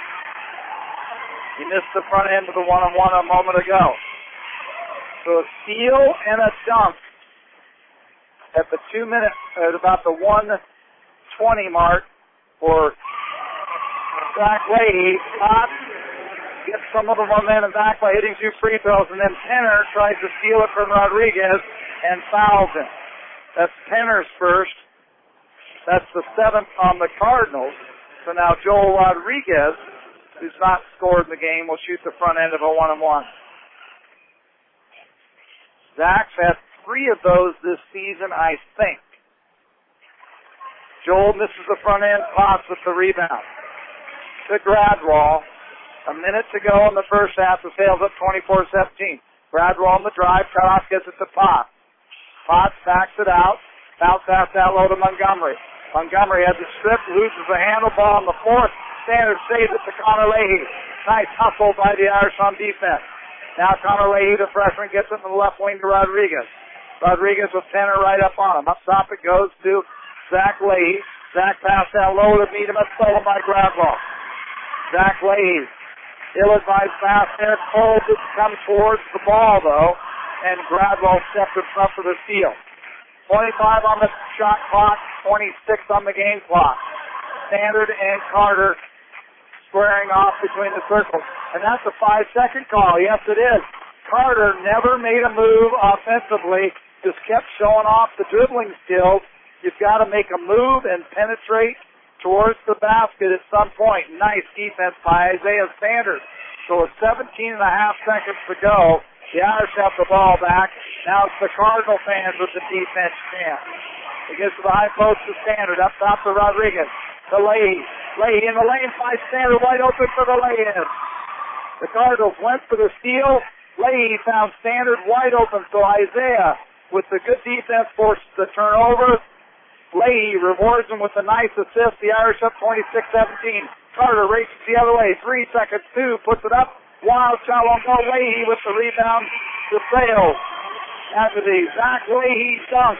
He missed the front end of the one-on-one a moment ago. So a steal and a dunk at the two minute, at about the one twenty mark for Zach Leahy. Potts gets some of the momentum back by hitting two free throws, and then Penner tries to steal it from Rodriguez and fouls him. That's Penner's first. That's the seventh on the Cardinals. So now Joel Rodriguez, who's not scored in the game, will shoot the front end of a one-on-one. Zach's had three of those this season, I think. Joel misses the front end, Potts with the rebound. To Gradwall. A minute to go in the first half. The Sales up twenty-four seventeen. Gradwall on the drive. Cut off, gets it to Potts. Potts backs it out. Bounce pass out low to Montgomery. Montgomery has a strip, loses the handle, ball on the fourth. Sanders saves it to Connor Leahy. Nice hustle by the Irish on defense. Now Connor Leahy, the freshman, gets it from the left wing to Rodriguez. Rodriguez with Penner right up on him. Up top it goes to Zach Leahy. Zach passed out low to meet him. It's stolen by Gradwall. Zach Leahy. Ill-advised pass there. Cole didn't come towards the ball, though, and Gradwall stepped in front for the steal. twenty-five on the shot clock, twenty-six on the game clock. Standard and Carter squaring off between the circles. And that's a five-second call. Yes, it is. Carter never made a move offensively, just kept showing off the dribbling skills. You've got to make a move and penetrate towards the basket at some point. Nice defense by Isaiah Sanders. So with seventeen and a half seconds to go, the Irish have the ball back. Now it's the Cardinal fans with the defense chant. It gets to the high post to Standard. Up top to Rodriguez. To Leahy. Leahy in the lane by Standard. Wide open for the lay-in. The Cardinals went for the steal. Leahy found Standard wide open. So Isaiah, with the good defense, forces the turnover. Leahy rewards him with a nice assist. The Irish up twenty-six seventeen. Carter races the other way. Three seconds, two, puts it up. Wild shot won't go. Leahy with the rebound to Sales. After the Zach Leahy dunk,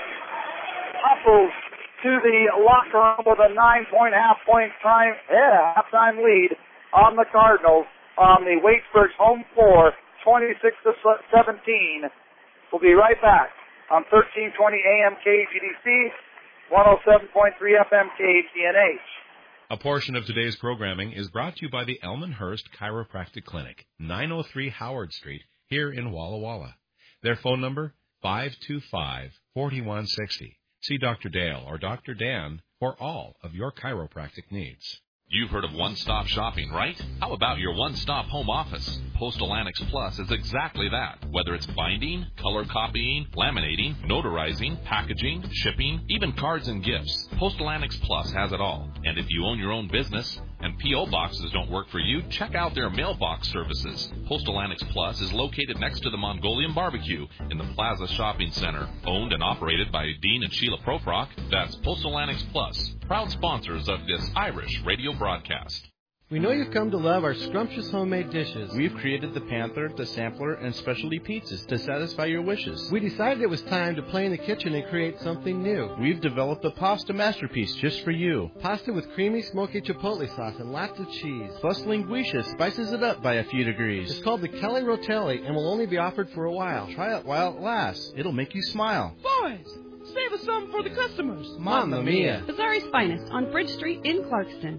hustles to the locker room with a nine-point half-point time, yeah, half-time lead on the Cardinals on the Waitsburg's home floor, twenty-six to seventeen. We'll be right back on thirteen twenty A M K G D C. one oh seven point three F M K T N H. A portion of today's programming is brought to you by the Elmhurst Chiropractic Clinic, nine oh three Howard Street, here in Walla Walla. Their phone number, five two five, four one six zero. See Doctor Dale or Doctor Dan for all of your chiropractic needs. You've heard of one-stop shopping, right? How about your one-stop home office? Postal Annex Plus is exactly that. Whether it's binding, color copying, laminating, notarizing, packaging, shipping, even cards and gifts, Postal Annex Plus has it all. And if you own your own business and P O boxes don't work for you, check out their mailbox services. Postal Annex Plus is located next to the Mongolian Barbecue in the Plaza Shopping Center, owned and operated by Dean and Sheila Profrock. That's Postal Annex Plus, proud sponsors of this Irish radio broadcast. We know you've come to love our scrumptious homemade dishes. We've created the Panther, the Sampler, and specialty pizzas to satisfy your wishes. We decided it was time to play in the kitchen and create something new. We've developed a pasta masterpiece just for you. Pasta with creamy, smoky chipotle sauce and lots of cheese. Plus linguiça spices it up by a few degrees. It's called the Kelly Rotelli and will only be offered for a while. Try it while it lasts. It'll make you smile. Boys, save us some for the customers. Mamma mia. Bazaari's Finest on Bridge Street in Clarkston.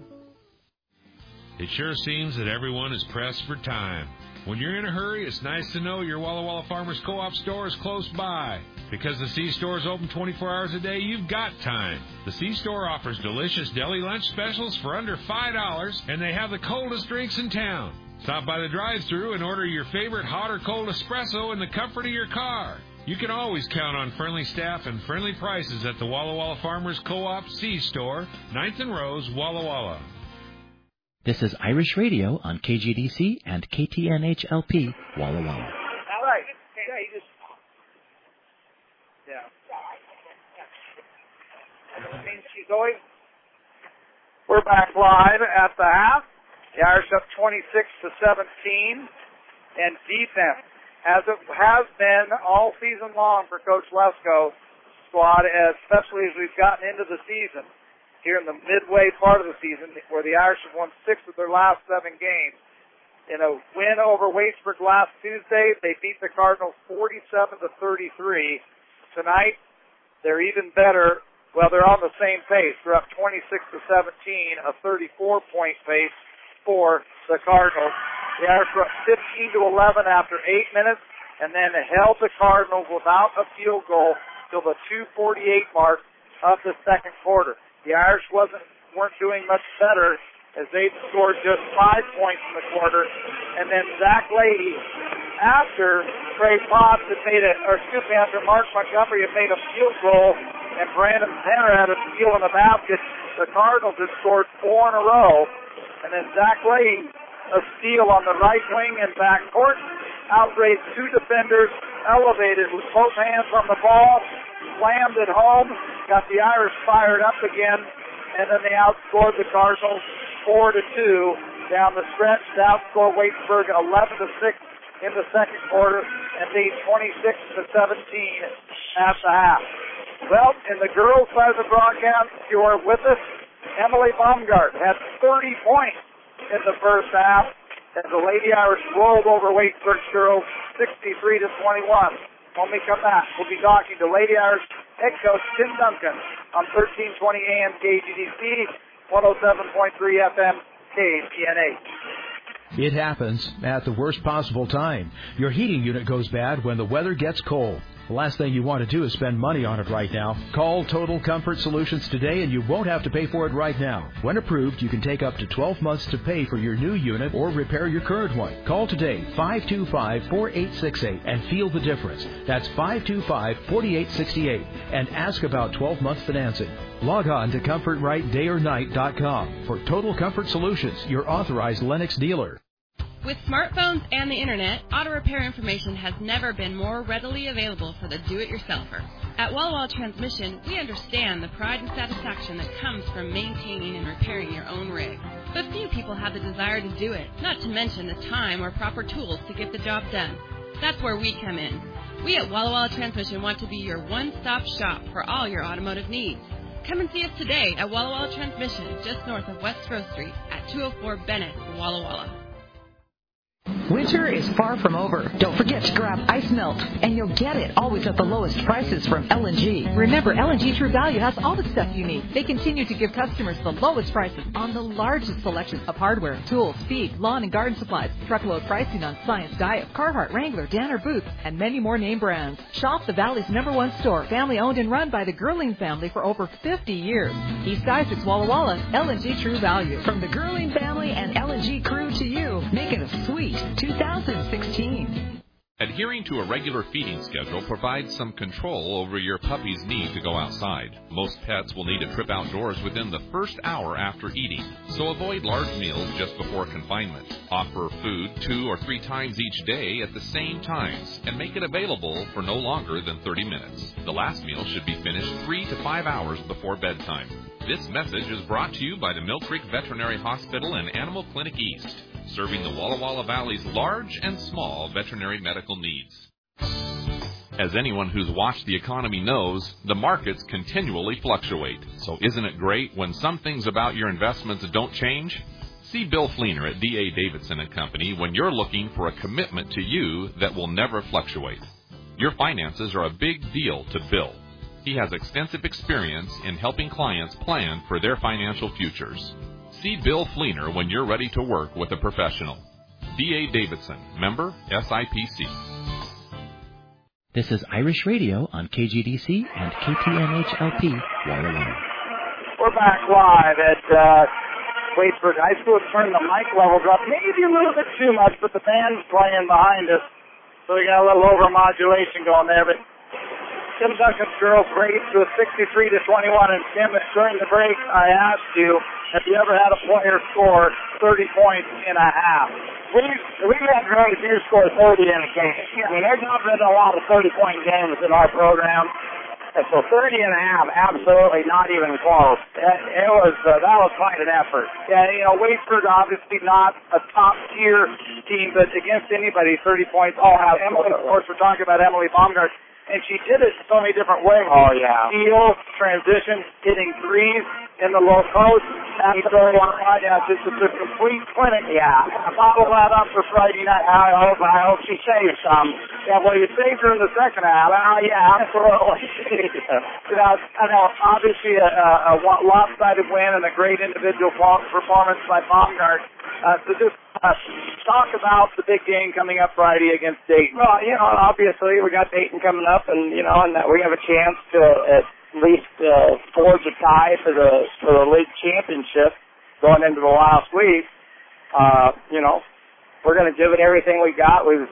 It sure seems that everyone is pressed for time. When you're in a hurry, it's nice to know your Walla Walla Farmers Co-op store is close by. Because the C-Store is open twenty-four hours a day, you've got time. The C-Store offers delicious deli lunch specials for under five dollars, and they have the coldest drinks in town. Stop by the drive-thru and order your favorite hot or cold espresso in the comfort of your car. You can always count on friendly staff and friendly prices at the Walla Walla Farmers Co-op C-Store, ninth and Rose, Walla Walla. This is Irish Radio on K G D C and K T N H L P, Walla Walla. All right. Yeah, you just... Yeah. Zoe. We're back live at the half. The Irish up twenty-six to seventeen. And defense, as it has been all season long for Coach Lesko squad, especially as we've gotten into the season, here in the midway part of the season, where the Irish have won six of their last seven games. In a win over Waitsburg last Tuesday, they beat the Cardinals forty-seven to thirty-three. Tonight, they're even better. Well, they're on the same pace. They're up twenty-six to seventeen, a thirty-four point pace for the Cardinals. The Irish were up fifteen to eleven after eight minutes, and then held the Cardinals without a field goal till the two forty-eight mark of the second quarter. The Irish wasn't weren't doing much better as they scored just five points in the quarter, and then Zach Lady, after Trey Potts had made a, or excuse me, after Mark Montgomery had made a field goal and Brandon Tanner had a steal in the basket, the Cardinals had scored four in a row, and then Zach Lady, a steal on the right wing and backcourt, outraged two defenders, elevated with both hands on the ball, slammed it home, got the Irish fired up again, and then they outscored the Cardinals four to two down the stretch to outscore Waitsburg eleven to six in the second quarter and beat twenty-six to seventeen at the half. Well, in the girls' side of the broadcast, if you are with us, Emily Baumgart had thirty points in the first half as the Lady Irish rolled over Waitsburg girls sixty-three to twenty-one. When we come back, we'll be talking to Lady Irish head coach Tim Duncan on thirteen twenty A M K G D C, one oh seven point three F M K T N A. It happens at the worst possible time. Your heating unit goes bad when the weather gets cold. The last thing you want to do is spend money on it right now. Call Total Comfort Solutions today and you won't have to pay for it right now. When approved, you can take up to twelve months to pay for your new unit or repair your current one. Call today, five two five, four eight six eight, and feel the difference. That's five two five, four eight six eight, and ask about twelve month financing. Log on to comfort right day or night dot com for Total Comfort Solutions, your authorized Lennox dealer. With smartphones and the internet, auto repair information has never been more readily available for the do-it-yourselfer. At Walla Walla Transmission, we understand the pride and satisfaction that comes from maintaining and repairing your own rig. But few people have the desire to do it, not to mention the time or proper tools to get the job done. That's where we come in. We at Walla Walla Transmission want to be your one-stop shop for all your automotive needs. Come and see us today at Walla Walla Transmission, just north of West Grove Street at two oh four Bennett, Walla Walla. Winter is far from over. Don't forget to grab ice melt, and you'll get it always at the lowest prices from L and G. Remember, L and G True Value has all the stuff you need. They continue to give customers the lowest prices on the largest selection of hardware, tools, feed, lawn and garden supplies, truckload pricing on Science Diet, Carhartt, Wrangler, Danner Boots, and many more name brands. Shop the Valley's number one store, family owned and run by the Gerling family for over fifty years. East Isaac, Walla Walla, L and G True Value. From the Gerling family and L and G crew to you, make it a sweet two thousand sixteen. Adhering to a regular feeding schedule provides some control over your puppy's need to go outside. Most pets will need a trip outdoors within the first hour after eating, so avoid large meals just before confinement. Offer food two or three times each day at the same times, and make it available for no longer than thirty minutes. The last meal should be finished three to five hours before bedtime. This message is brought to you by the Mill Creek Veterinary Hospital and Animal Clinic East, serving the Walla Walla Valley's large and small veterinary medical needs. As anyone who's watched the economy knows, the markets continually fluctuate. So isn't it great when some things about your investments don't change? See Bill Fleener at D A Davidson and Company when you're looking for a commitment to you that will never fluctuate. Your finances are a big deal to Bill. He has extensive experience in helping clients plan for their financial futures. See Bill Fleener when you're ready to work with a professional. D A Davidson, member S I P C. This is Irish Radio on K G D C and K T N H L P, Walla Walla. We're back live at uh, Waitsburg High School. Turn the mic levels up maybe a little bit too much, but the band's playing behind us, so we got a little over-modulation going there. But Tim Duncan's girls raised to a sixty-three to twenty-one, and Tim, during the break, I asked you, have you ever had a player score thirty points in a half? We've, we've had very few score thirty in a game. I mean, there's not been a lot of thirty-point games in our program. And so thirty and a half, absolutely not even close. It, it was, uh, that was quite an effort. Yeah, you know, Wadesburg obviously not a top-tier team, but against anybody, thirty points. Oh, Emily, of course, we're talking about Emily Baumgart, and she did it so many different ways. Oh, yeah. Steal, transition, hitting threes in the low post. Absolutely. Yeah, just it's a complete clinic. Yeah. Bottle that up for Friday night. I hope, I hope she saves some. Yeah, well, you saved her in the second half. Well, yeah, absolutely. you know, I know, obviously a, a, a lopsided win and a great individual performance by Baumgart. Uh, so just uh, talk about the big game coming up Friday against Dayton. Well, you know, obviously we got Dayton coming up, and you know, and that we have a chance to at least uh, forge a tie for the for the league championship going into the last week. Uh, you know, we're going to give it everything we got. We've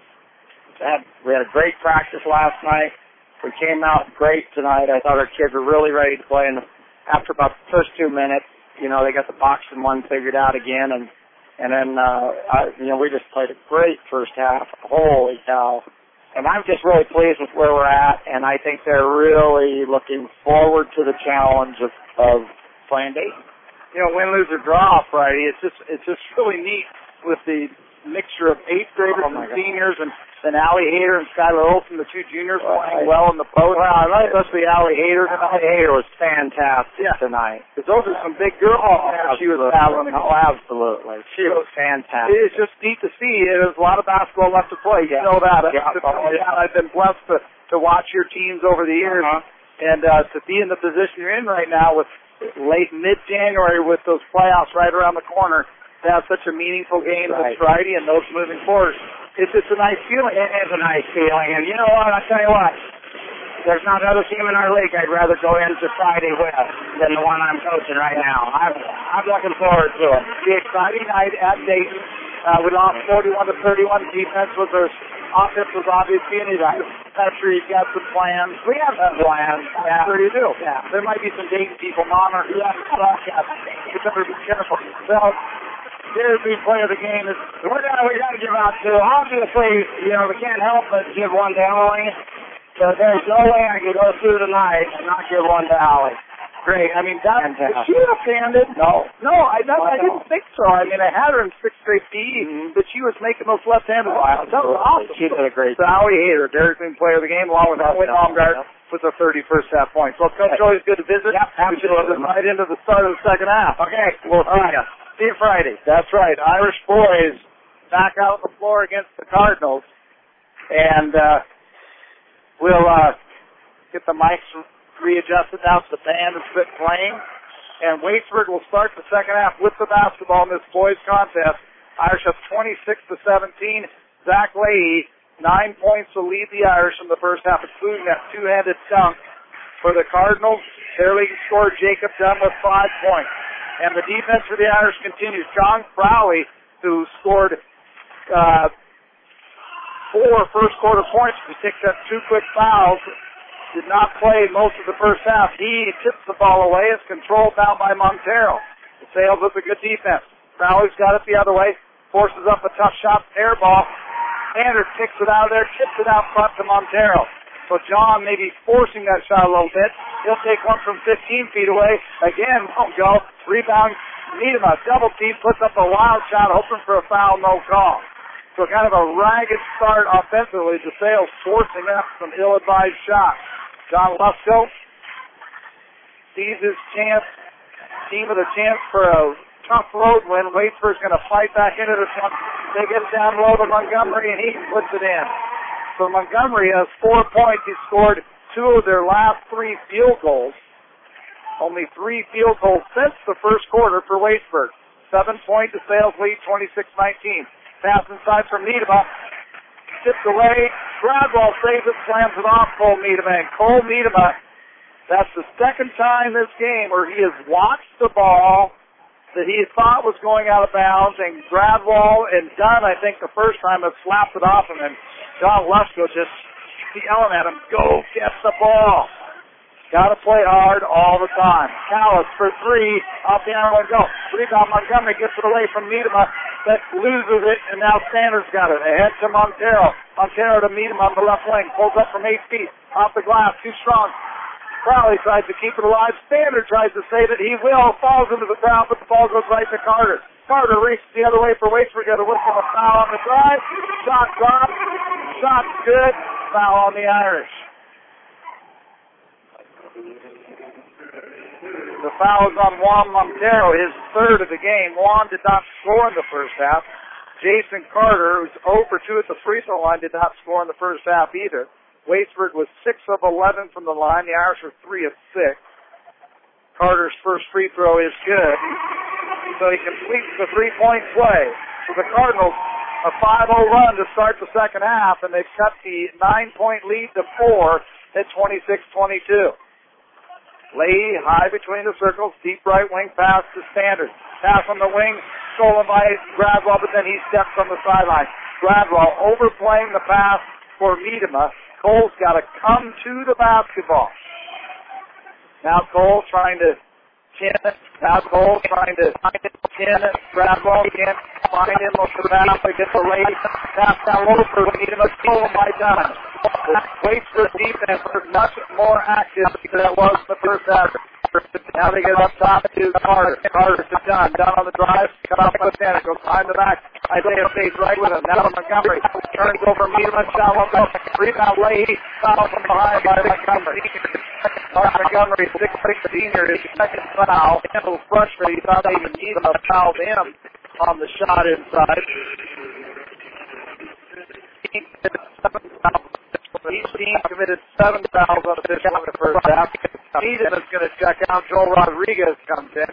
had we had a great practice last night. We came out great tonight. I thought our kids were really ready to play, and after about the first two minutes, you know, they got the boxing one figured out again, and and then uh, I, you know, we just played a great first half. Holy cow! And I'm just really pleased with where we're at, and I think they're really looking forward to the challenge of, of playing Dayton. You know, win, lose, or draw Friday. It's just it's just really neat with the mixture of eighth graders oh and seniors, and then Allie Hayter and Skylar Olson, the two juniors, well, playing well in the post. Well, I like especially Allie Hayter. Allie Hayter was fantastic yeah. tonight. Because those are some big girls. Oh, she was absolutely. Oh, absolutely. She was fantastic. It's just neat to see. There's a lot of basketball left to play. You yeah. know that. Yeah. Oh, yeah. I've been blessed to, to watch your teams over the years, uh-huh. and uh, to be in the position you're in right now with late mid-January with those playoffs right around the corner. To have such a meaningful game right. this Friday and those moving forward. It's just a nice feeling. It is a nice feeling. And you know what? I'll tell you what. There's not another team in our league I'd rather go into Friday with than the one I'm coaching right now. I'm, I'm looking forward to it. The exciting night at Dayton. Uh, we lost forty-one to thirty-one. Defense was our offense was obviously in it. I'm sure you've got some plans. We have some plans. Yeah. Sure you do. Yeah. There might be some Dayton people monitoring. Yeah. You better be careful. So, there's the player of the game. Is we're gonna we gotta give out to obviously, you know, we can't help but give one to Emily. So there's no way I can go through tonight and not give one to Allie. Great. I mean, that, Fantastic. was she left-handed? No. No, I, that, I didn't think so. I mean, I had her in sixth grade P E, mm-hmm. but she was making those left-handed ones. That was awesome. She did a great job. So Allie Hayter, Dairy Queen player of the game, along with Emily Baumgart, yep. with the thirty-first half points. Well, Coach, always good to visit. Yep, absolutely. Right into the start of the second half. Okay. We'll see right. you. See you Friday. That's right. Irish boys back out on the floor against the Cardinals. And uh, we'll uh, get the mics readjusted now so the band is fit playing. And Wadesburg will start the second half with the basketball in this boys contest. Irish have twenty-six to seventeen. Zach Leahy, nine points to lead the Irish in the first half, including that two-handed dunk for the Cardinals. Their leading scorer, Jacob Dunn, with five points. And the defense for the Irish continues. John Crowley, who scored uh, four first quarter points, he picked up two quick fouls, did not play most of the first half. He tips the ball away. It's controlled now by Montero. The Sales with a good defense. Crowley's got it the other way, forces up a tough shot, air ball. Sanders kicks it out of there, tips it out front to Montero. So John may be forcing that shot a little bit. He'll take one from fifteen feet away. Again, won't go. Rebound, Niedema, double team, puts up a wild shot, hoping for a foul, no call. So kind of a ragged start offensively. The Sales forcing up some ill-advised shots. John Lusko sees his chance, team with a chance for a tough road win. Wadesburg's going to fight back into this one. They get it down low to Montgomery, and he puts it in. So Montgomery has four points. He scored two of their last three field goals. Only three field goals since the first quarter for Wadesburg. Seven-point to Sales lead, twenty-six nineteen. Pass inside from Niedema. Tipped away. Gradwell saves it, slams it off Cole Niedema. And Cole Niedema, that's the second time this game where he has watched the ball that he thought was going out of bounds, and Gradwell and Dunn, I think the first time, have slapped it off him, and John Lusko just yelling at him, go get the ball. Got to play hard all the time. Callis for three, off the arrow and go. Rebound, Montgomery gets it away from Niedema, but loses it, and now Sanders got it. Ahead to Montero. Montero to Niedema on the left wing. Pulls up from eight feet. Off the glass, too strong. Crowley tries to keep it alive. Standard tries to save it. He will. Falls into the crowd, but the ball goes right to Carter. Carter races the other way for Waitsford. Got a whistle, a foul on the drive. Shot dropped. Shot good. Foul on the Irish. The foul is on Juan Montero, his third of the game. Juan did not score in the first half. Jason Carter, who's zero for two at the free throw line, did not score in the first half either. Waitsford was six of eleven from the line. The Irish were three of six. Carter's first free throw is good. So he completes the three-point play. So the Cardinals, a five oh run to start the second half, and they've cut the nine-point lead to four at twenty-six twenty-two. Leahy high between the circles, deep right wing pass to Standard. Pass on the wing, stolen by Gradwell, but then he steps on the sideline. Gradwell overplaying the pass for Miedema. Cole's got to come to the basketball. Now Cole trying to chin it. Now Cole trying to chin it. Gradwell can't find him on the pass. They get the lady. Pass down low for Miedema. Stolen by Dunn. Waits for defense was much more active than it was the first half. Now they get up top to Carter. Carter to Dunn. Dunn on the drive. Cut off by Standard. Goes behind the back. Isaiah stays right with him. Now Montgomery turns over Miedema. Shot won't go. Rebound Leahy. Foul from behind by Montgomery. Montgomery, six six senior, his second foul. A little frustrated. He thought even Miedema fouled him on the shot inside. Each team committed seven fouls on the fish in the first half. Eden is going to check out. Joel Rodriguez comes in.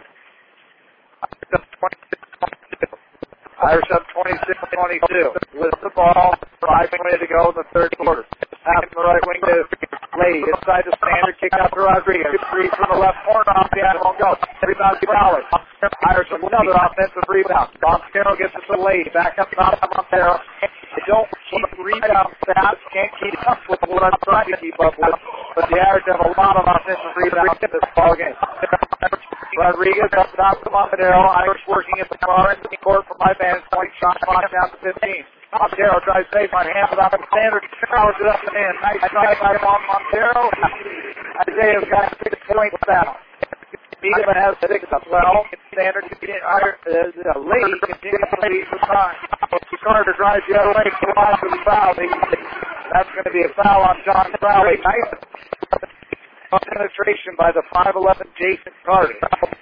Irish up twenty-six twenty-two. With the ball, five minutes to go in the third quarter. Pass from the right wing to Leahy. Inside the Standard, kick out to Rodriguez. Three from the left corner off the end. Won't go. Rebound to Crowley. Irish with another offensive rebound. Montero gets it to Leahy. Back up top to Montero. They don't keep rebound stats. Can't keep up with what I'm trying to keep up with. But the Irish have a lot of offensive rebounds in this ball game. Rodriguez up top to Montero. Irish working at the far end of the court from my vantage point. Shot clock down to fifteen. Montero tries to save my hand without the Standard. Powers it up and in. Nice drive by Montero. Isaiah's got six points down. Miedema has six as well. Standard uh, Leahy continues to lead for time. Carter drives the other way. Combines with the foul. That's going to be a foul on John Crowley. Nice penetration by the five eleven Jason Carter.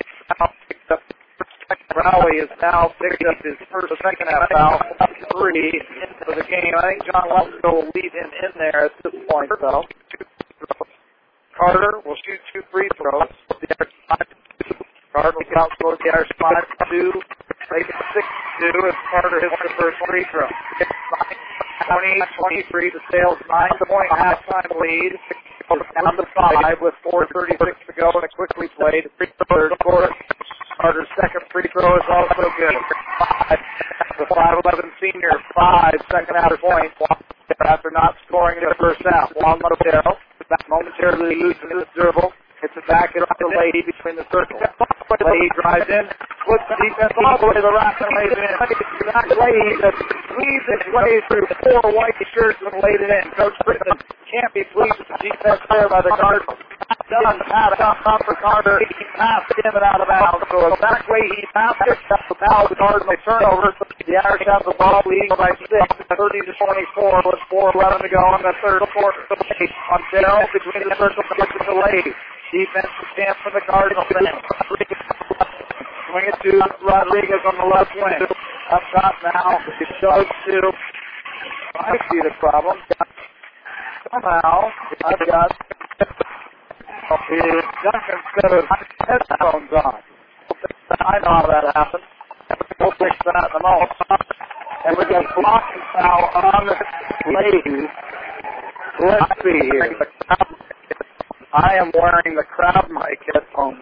Crowley is now picked up his first second half foul, three for the game. I think John Lesko will lead him in there at this point, though. Carter will shoot two free throws. Carter will outscore the Irish five two. Make it six two as Carter hits the first free throw. twenty twenty-three to Sales nine-point halftime lead. Down to five with four thirty-six to go in a quickly played third quarter. Carter's second free throw is also good. The five eleven senior, five second half points after not scoring in the first half. Juan Montero momentarily loses his dribble. Hits it back into Leahy between the circles. Leahy drives in, puts the defense all the way to the rack and lays it in. Leahy just squeezed his way through four white shirts and laid it in. Coach Britton can't be pleased with the defense there by the Cardinals. Doesn't have a top for Carter. He passed him and out of bounds. So that way he passed it. Now the Cardinals turnover. The Irish have the ball leading by six, thirty to twenty-four with four eleven to go in the third quarter. Montero between the circles to Leahy. Defense chance for the Cardinals. Swing it to Rodriguez on the left wing. Up top now. It goes to, I see the problem. Somehow, I've got his duck instead of headphones on. I know how that happened. We'll fix that in a moment. And we got blocking foul on Leahy. Let's see here. I am wearing the crowd mic headphones.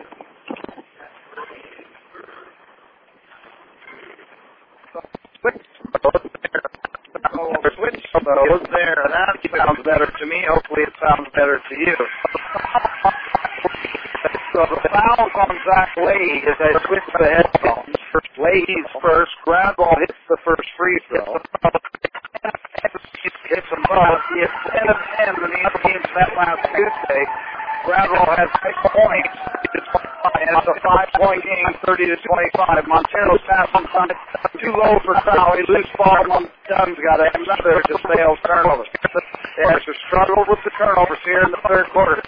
Switch those there. Oh, switch those there. That sounds better to me. Hopefully it sounds better to you. So the foul's on Zach Leahy as I switch the headphones. Leahy's first. Gradwell hits the first free throw. Hits them both. He hits ten of ten when the other team met last Tuesday. Granville has six points. And it's a five-point game, thirty to twenty-five. Montero's passing time too low for Crowley. Loose ball. Dunn's got another to Sales turnover. There's a struggle with the turnovers here in the third quarter.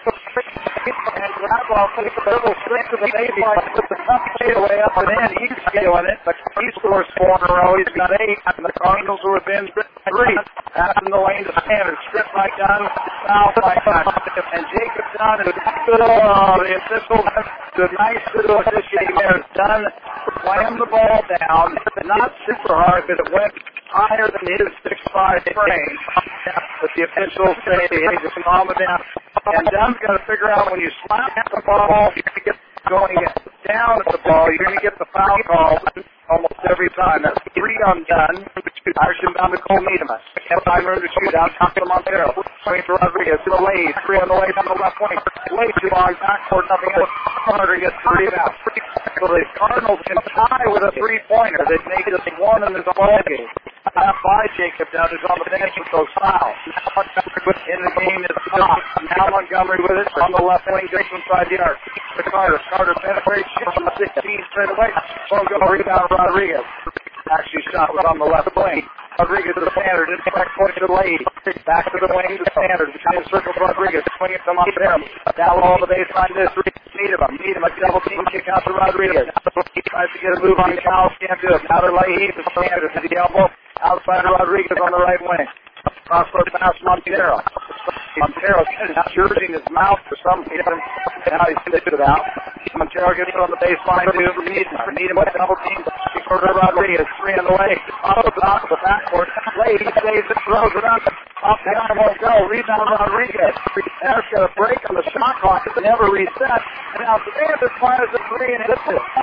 And Granville takes a little straight to the baseline, puts the tough fadeaway up and in. He's scaling it, but he scores four in a row. He's got eight, and the Cardinals are within three. Passing the lane to Sanders. Stripped by Dunn, foul by Dunn. And Jacob Dunn is good. Oh, the official, the nice little officiating there. Dunn slammed the ball down, not super hard, but it went higher than his six five frame. But the officials say they just calm it down. And Dunn's got to figure out when you slap the ball, you're going to get going down at the ball, you're going to get the foul call almost every time. That's three on Dunn. Irish down to Cole Needham. Five room to shoot down, top to Montero. Swing to Rodriguez to the Lade. Three on the way from the left wing. Way too long, backcourt, nothing else. Rodriguez three out. So the Cardinals can tie with a three-pointer. They've made this one in this ball game. Half by Jacob Dunn is on the bench with those fouls. In the game is top. Now Montgomery with it on the left wing, just inside the arc. To Carter. Carter penetrates, shoots on the sixteen straight away. Won't go rebound Rodriguez. Actually shot was on the left wing. Rodriguez to the Sanders, in back point to the Lade. Back to the wing to Sanders. Behind circles Rodriguez. Swing it to Montero. Down low on the baseline to Needham. Needham a double team kick out to Rodriguez. He tries to get a move on Cal. Can't do it. Now to Leahy to Sanders. To the elbow. Outside Rodriguez on the right wing. Crossroad pass Montero. Montero is jerking his mouth for some reason. Now he's spit it out. Montero gets it on the baseline to Needham. Needham with double team. Quarter Rodriguez. Three on the way. Off the top of the backcourt. Leahy saves it. Throws it up. Off the arm won't go. Rebound Rodriguez. There's got a break on the shot clock. It never reset. And now Sanders fires a three and hits it.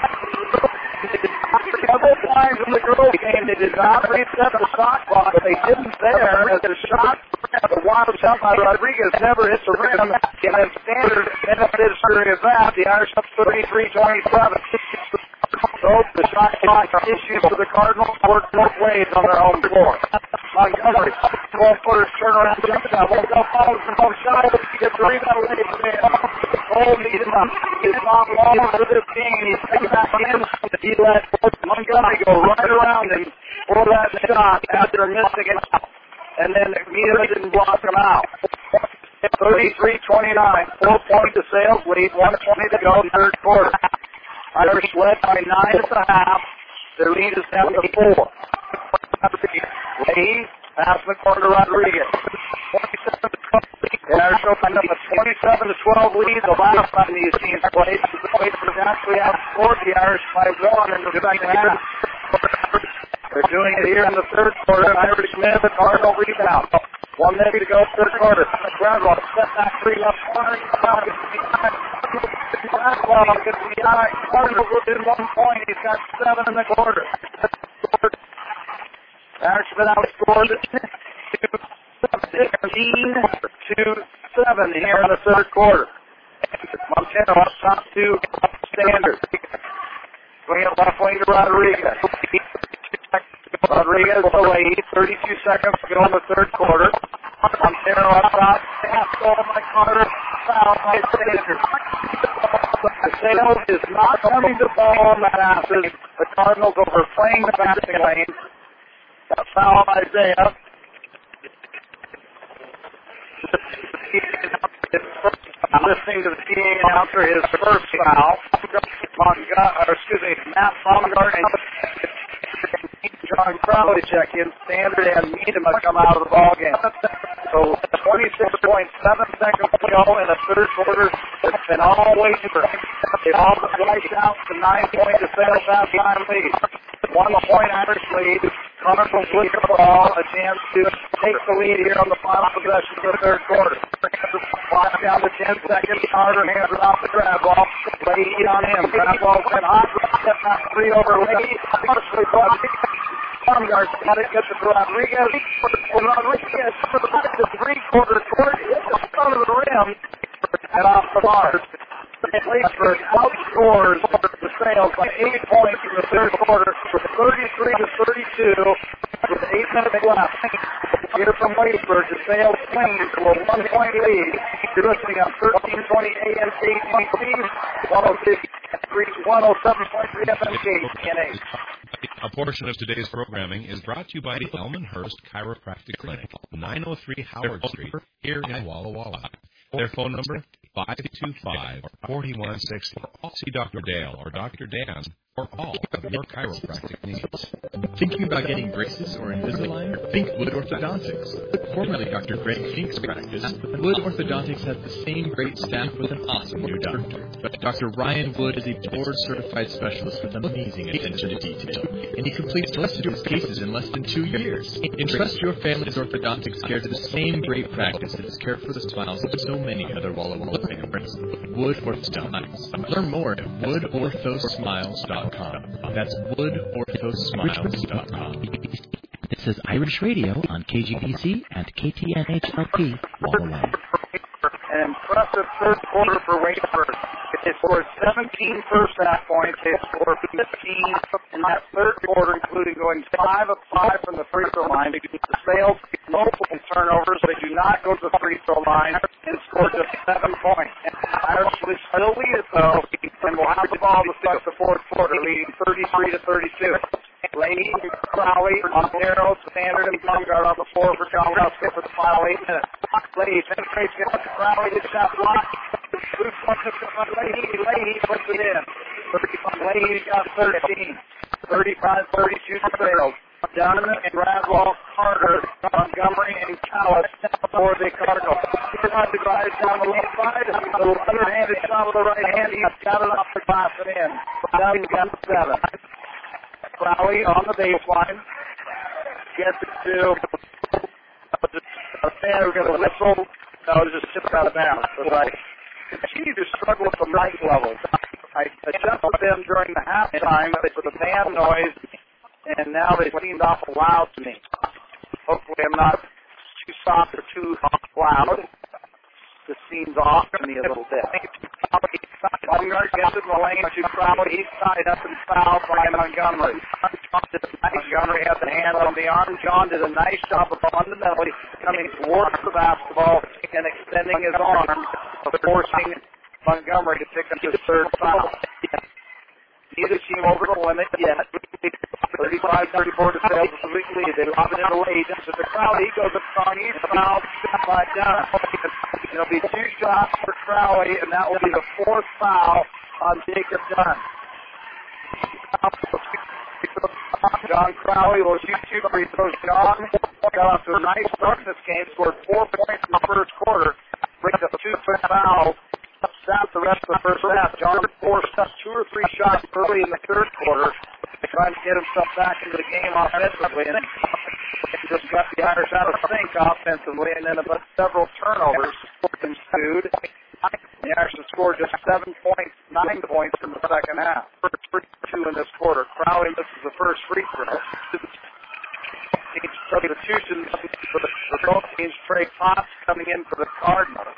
Couple times in the girls game, they did not reset the shot clock, but they didn't there as the shot, the wild shot by Rodriguez never hits the rim, and then Sanders benefited during that. The Irish up thirty-three twenty-seven. So the shot clock issues for the Cardinals work both ways on their home floor. Montgomery, twelve-footers turnaround jump shot. Won't go forward from both shots. Gets the rebound away from the Cole Needham. He's off all over this team. He's coming back in. He let Montgomery go right around him for that shot after missing it. And then Needham didn't block him out. thirty-three twenty-nine. Four point to Sales lead. one twenty to go in third quarter. Irish led by nine at the half. Their lead is down to four. Leahy, pass the corner to Rodriguez. The Irish opened up a twenty-seven to twelve lead the last time these teams played. They actually outscored the Irish by one in the second half. They're doing it here in the third quarter. Irish Smith, a Cardinal rebound. One minute to go, third quarter. Granville, step back three left corner. Granville gets the eye. Cardinals within one point. He's got seven in the quarter. Irish Smith outscored sixteen to seven here in the third quarter. Montero up top to Sanders. Swing it left wing to Rodriguez. Rodriguez away, thirty-two seconds to go in the third quarter. Montero up top, pass ball by Carter, foul by Sanders. Sales is not coming to ball on the passes. The Cardinals overplaying the passing lane. That foul by Isaiah. Listening to the P A announcer, his first foul. Monga, or excuse me, Matt Baumgart and John Crowley check in. Standard and Needham have come out of the ball game. So twenty-six point seven seconds to go in the third quarter. It's been all way deeper. They've all been sliced out to nine point to Sales halftime lead. One point Irish lead. Connor from Flicker ball, a chance to take the lead here on the final possession of the third quarter. Clock down to ten seconds. Carter hands it off the grab ball. Leahy on him. Grab ball went hot. Step back three over Leahy. Baumgart's got it. Gets it to Rodriguez. Rodriguez for the three-quarter court. Hits the front of the rim and off the bars. Leesburg outscores the Sales by eight points in the third quarter with thirty-three to thirty-two with eight minutes left. here from Waitsburg. The Sales claims to a one-point lead. You're listening on thirteen twenty A M K T C, one oh six one oh seven point three F M K T N A. A portion of today's programming is brought to you by the Elmhurst Chiropractic Clinic, nine oh three Howard Street, here in Walla Walla. Their phone number, five two five, four one six zero. See Doctor Dale or Doctor Dan for all of your chiropractic needs. Thinking about getting braces or Invisalign? Think Wood Orthodontics. Formerly Doctor Greg Fink's practice, Wood Orthodontics has the same great staff with an awesome new doctor. But Doctor Ryan Wood is a board-certified specialist with amazing attention to detail, and he completes most of his cases in less than two years. Entrust your family's orthodontics care to the same great practice that has cared for the smiles of so many other Walla Walla families. Wood Orthodontics. Learn more at wood ortho smiles dot com. That's wood ortho smiles dot com. This is Irish Radio on K G D C and K T N H L P Walla Walla. An impressive third quarter for Waitsburg. They scored seventeen first half points. They scored fifteen in that third quarter, including going five of five from the free throw line. The Sales multiple turnovers. They do not go to the free throw line and score just seven points. Irish will still lead it though, and will have the ball to start the fourth quarter, leading thirty-three to thirty-two. Leahy, Crowley, Montero, Standard, and Baumgart on the floor for John Ruskett for the final eight minutes. Leahy penetrates, gets to Crowley, his shot blocked. Loose one to Leahy, Leahy puts it in. Leahy's got thirteen. thirty-five thirty-two to Sales. Donovan and Bradwell, Carter, Montgomery, and Callis for the Cardinals. He's on the drive down the left side. The underhanded shot with the right hand. He's got it off the glass and in. Now he's got seven. Crowley on the baseline. Gets it to a fan who's going to whistle. No, it just tipped out of bounds. But I continue to struggle with the mic levels. I adjusted them during the halftime for the band noise, and now they seemed awful loud to me. Hopefully I'm not too soft or too loud. This seems off to me a little bit. Baumgart gets it in the lane to Crowley. He's tied up and fouled by Montgomery. Montgomery has a hand on the arm. John did a nice job of fundamentally coming towards the basketball and extending his arm, forcing Montgomery to pick up his third foul. Neither team over the limit yet. thirty-five thirty-four to Sales with the lead. They lob it in the lane. To the Crowley. He goes up strong. He's fouled by Dunn. It'll be two shots for Crowley, and that will be the fourth foul on Jacob Dunn. John Crowley will shoot two free throws. John got off to a nice start in this game. Scored four points in the first quarter. Brings up two fouls. Stopped the rest of the first half. John forced up two or three shots early in the third quarter, trying to get himself back into the game offensively, and just got the Irish out of sync offensively, and then about several turnovers ensued. The Irish scored just seven points, nine points in the second half. Two in this quarter. Crowley misses the first free throw. Substitutions for, the, for both teams. Trey Potts coming in for the Cardinals.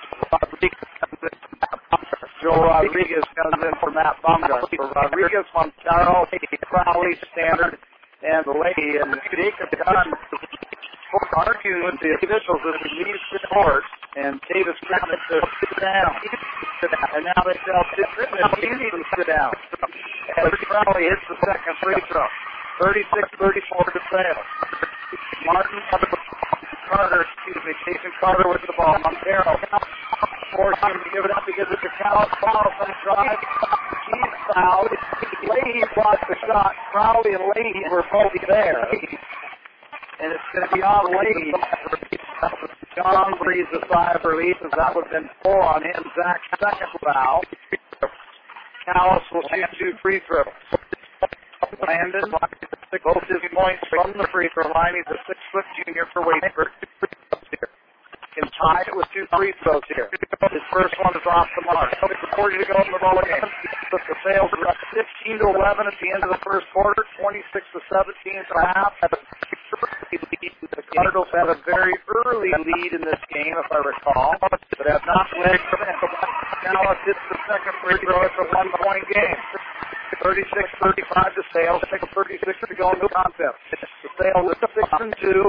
Joe Rodriguez comes in for Matt Baumgart. For Rodriguez, Montero, Crowley, Standard, and Leahy. And Jacob Dunn arguing with the officials as he leaves the court. And Davis counted to sit down. And now they tell Pittman he needs to sit down. And Crowley hits the second free throw. thirty-six thirty-four to Sales. Martin Carter, excuse me, Jason Carter with the ball. Montero forced him to give it up because it's a Callis foul from the drive. He's fouled. Leahy blocked the shot. Crowley and Leahy were both there. And it's going to be on Leahy. John breathes a sigh of relief as that would have been four on him. Zach's second foul. Callis will shoot two free throws. Landon, both his points from the free throw line. He's a six-foot junior for Waitsburg. Can tie it with two free throws here. His first one is off the mark. forty to go in the ball game. But the Sales are up fifteen to eleven at the end of the first quarter, twenty-six to seventeen for half. The Cardinals had a very early lead in this game, if I recall, but have not led from it. Now hits the second free throw. It's a one-point game. thirty-six thirty-five to Sales. Take a thirty-six to go in the contest. The Sales are six and two.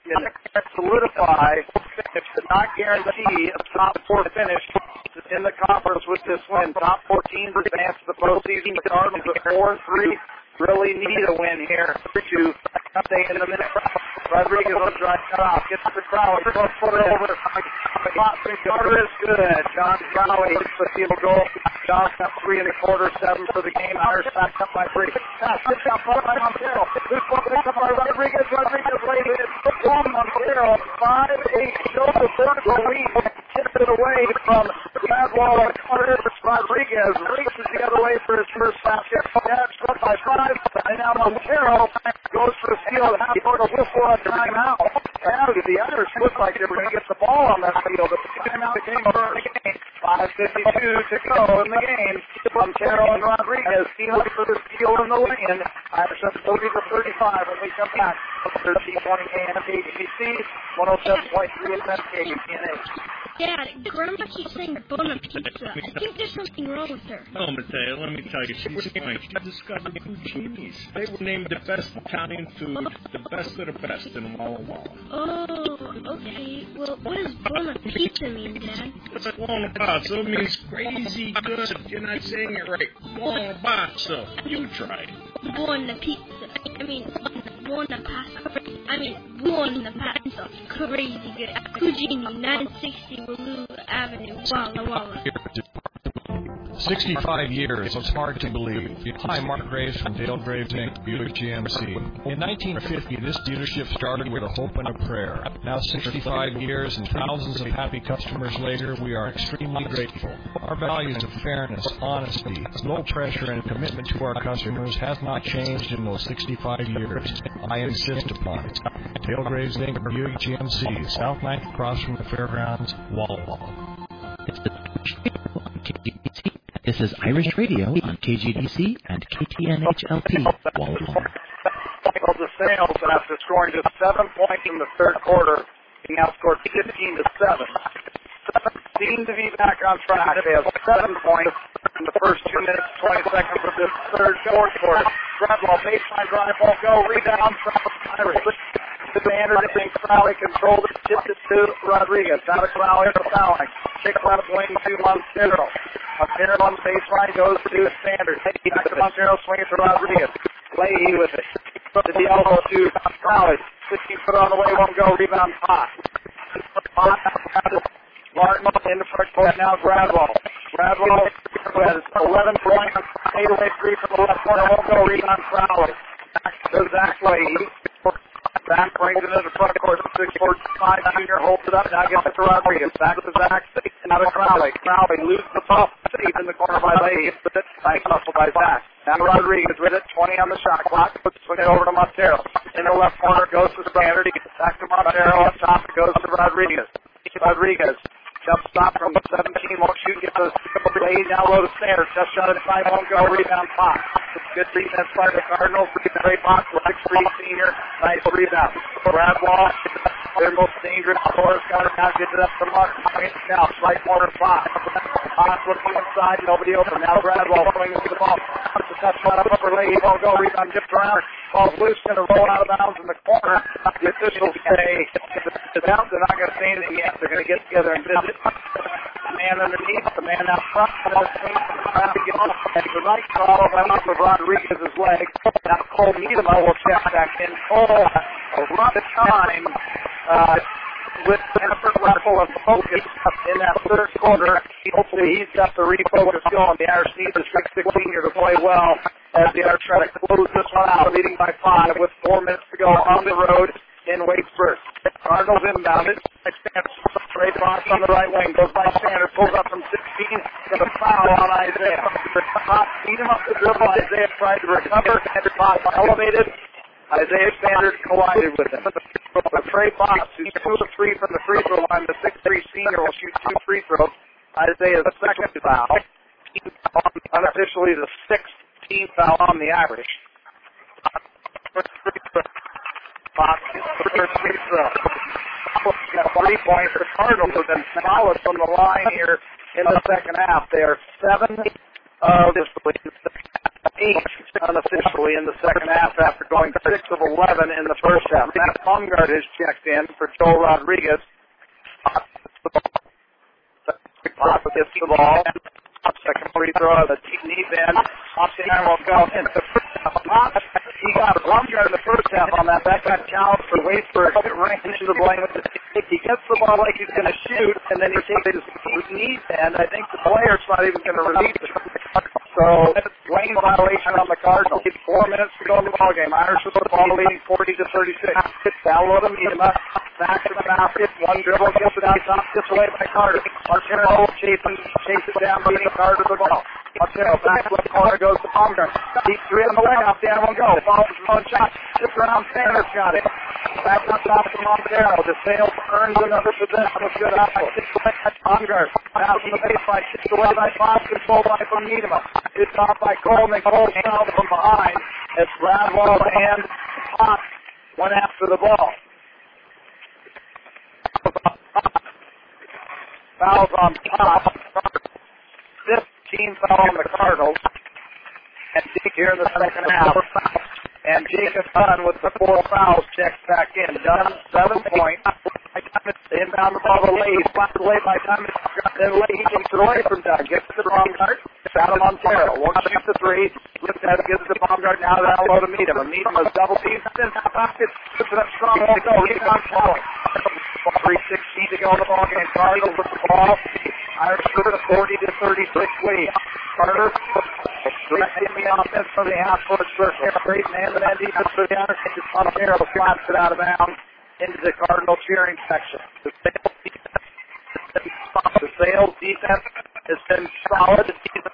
can solidify, if not guarantee, a top four finish in the conference with this win. Top four teams advance to the postseason. The Cardinals at four and three really need a win here to stay in the minute. Rodriguez will try to cut off. Gets the crowd. Put it over. Carter is good. John Crowley hits the field goal. John's got three in the quarter, seven for the game. Irish back up by three. Pass picked up by Montero. This one picked up by Rodriguez. Rodriguez laid it. One Montero. Five, eight. Shows the third of the week. Tips it away from Gladwell and Carter. Rodriguez races the other way for his first basket. That's struck by five. And now Montero goes for the steal. Half court a whistle on timeout. Now the Irish look like they're going to get the ball on that field. But the timeout came over the game. five fifty-two to go in the game. Montero and Rodriguez stealing for the steal in the lane. Irish up forty for thirty-five when we come back. thirteen twenty K N H K G C, one oh seven point three F M K G P N H. Dad, Grandma keeps saying Bona Pizza. I think there's something wrong with her. Oh, Mateo, let me tell you, she's fine. She discovered Cucini's. They were named the best Italian food, the best of the best in Walla Walla. Oh, okay. Well, what does Bona Pizza mean, Dad? It's Buona Pazza. It means crazy good. You're not saying it right. Buona Pazza. You tried. Buona Pizza. I mean, Buona Pasta. I mean, Buona Pizza. Crazy good. Cugini, nine sixty Wallou Avenue, Walla Walla. sixty-five years, it's hard to believe. Hi, Mark Graves from Dale Graves Incorporated. Buick G M C. In nineteen fifty, this dealership started with a hope and a prayer. Now sixty-five years and thousands of happy customers later, we are extremely grateful. Our values of fairness, honesty, low pressure, and commitment to our customers has not changed in those sixty-five years. I insist upon it. Dale Graves Incorporated, Buick G M C, South Ninth across from the fairgrounds, Walla Walla. This is Irish Radio on K G D C and K T N H L P, Walla Walla. Well, the Sails, after scoring just seven points in the third quarter, he now scored fifteen to seven. Seem to be back on track. They have seven points in the first two minutes, twenty seconds of this third fourth quarter. Gradwell, baseline drive, ball go, rebound from Irish. The Sanders and Crowley controlled it, tipped it to Rodriguez. Out of Crowley for fouling. Kick left wing to Montero. Montero on the baseline goes to Sanders. Back to Montero, swinging to Rodriguez. Leahy with it. To the elbow to Crowley. fifteen foot on the way, won't go. Rebound Pot. Pot Martin in the front court now. Gradwell. Gradwell has eleven points. eight away three from the left corner. Won't go. Rebound Crowley. Back to Zach Leahy. Zach brings it into the front court. six four five junior holds it up. Now gets it to Rodriguez. Back to Zach. Now to Crowley. Crowley loses the ball. Saved in the corner by Leahy. Nice hustle by Zach. Now Rodriguez with it. twenty on the shot clock. Swing it over to Montero. In the left corner goes to Sanders. Back to Montero. Up top it goes to Rodriguez. Rodriguez. Jump stop from seventeen. Won't shoot. Gets a Leahy down low to Sanders. Just shot inside. Won't go. Rebound Pot. Good defense by the Cardinals. Trey Fox, six three senior. Nice rebound. Gradwell, their most dangerous scorer. Got it now. Gets it up to Martin. Now, right corner five. Fox looking inside. Nobody open. Now Gradwell swinging to the ball. Puts the touch shot up for Leahy. Won't go. Rebound. Dipped around. Ball's loose. Going to roll out of bounds in the corner. The officials say it's out. They're not going to say anything yet. They're going to get together and visit. The man underneath. The man out front. Trying to get off. And the right call off of Rodriguez's leg. Now Cole Niedema will check back in. Cole, a lot of time uh, with an effort level of focus in that third quarter. Hopefully he's got the refocus going. The Irish need the sixteen here to play well as the Irish try to close this one out, leading by five with four minutes to go on the road in Wadesburg. Cardinals inbounded. Trey Fox on the right wing. Goes by Sanders. Pulls up from sixteen. Got a foul on Isaiah. Fox beat him up the dribble. Isaiah tried to recover. Sanders Fox elevated. Isaiah Sanders collided with him. Trey Fox, who's two of three from the free throw line, the six three senior, will shoot two free throws. Isaiah's second foul. Unofficially the sixteenth foul on the Irish. Fox gets the first free throw. Got three points. The Cardinals have been solid from the line here in the second half. They are seven of eight unofficially in the second half after going six of eleven in the first half. Matt Baumgart has checked in for Joe Rodriguez. Pop gets the ball. Second free throw of the knee bend. Oxygen will go in the first half. He got Baumgart in the first half on that. That got challenged for Waitsburg. It ran into the lane with the He gets the ball like he's going to shoot, and then he takes his knee bend. I think the player's not even going to release it. So, lane violation on the Cardinals. Four minutes to go in the ballgame. Irish with the ball leading forty to thirty-six. Download him, Miedema. Back to the basket. One dribble gets it out top. Gets away by Carter. Marcelo chasing, chases down, beating Carter the ball. Marcelo back left corner goes to Baumgart. Deep three on the way. Off down one go. Follows one shot. Just around Sanders got it. Back on top of Montero. The Sales earns another possession with good high. Baumgart. Out from the baseline. Six away by Fox. Controlled by from Miedema. It's off by Coleman. Cole fouled from behind as Bradwell and Fox went after the ball. Fouls on top. fifteen foul on the Cardinals. And Dick here in the second half. And Jacob Dunn with the four fouls checks back in. Dunn, seven points. Inbound the ball to Leahy. Slapped away by Thomas. Then Leahy takes it away from Dunn. Gets it to Baumgart. Out of Montero. One shoot to three. Lifts that, gives it to Baumgart. Now down low to Miedema. Miedema's double team. Then pocket. Puts it up strong. Way to go. Rebound point. three sixteen to go in the ball game. Cardinals with the ball. Irish with a forty to thirty-six lead. Carter. Directing the offense from the half court circle. Great man, and then defense for the Irish. Montero slaps it out of bounds into the Cardinal cheering section. The Sales defense, the Sales defense has been solid.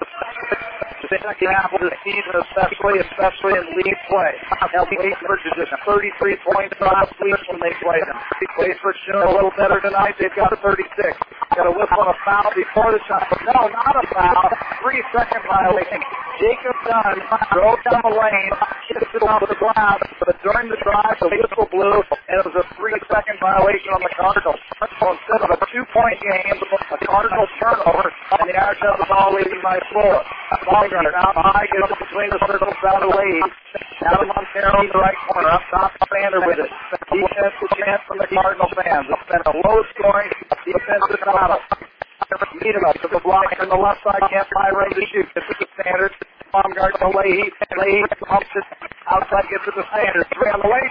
The second half of the season, especially, especially in league play. Held Waitsburg to just thirty-three points last week when they played them. Waitsburg showing a little better tonight. They've got a thirty-six. Got a whistle on a foul before the shot. But no, not a foul. Three-second violation. Jacob Dunn drove down the lane, hits it off the glass, but during the drive, the whistle blew, and it was a three-second violation on the Cardinals. So instead of a two-point game, a Cardinals turnover, and the Irish have the ball leading by four. Baumgart out high, gets it between the circles, down to Leahy. Down to Montero in the right corner, up top, Sander with it. Defensive chance from the Cardinal fans. It's been a low-scoring defensive battle. Miedema to the block on the left side, can't find room to shoot. This is the Sanders. Baumgart to Leahy. Leahy pumps it outside, gets it to Sanders. Three on the way.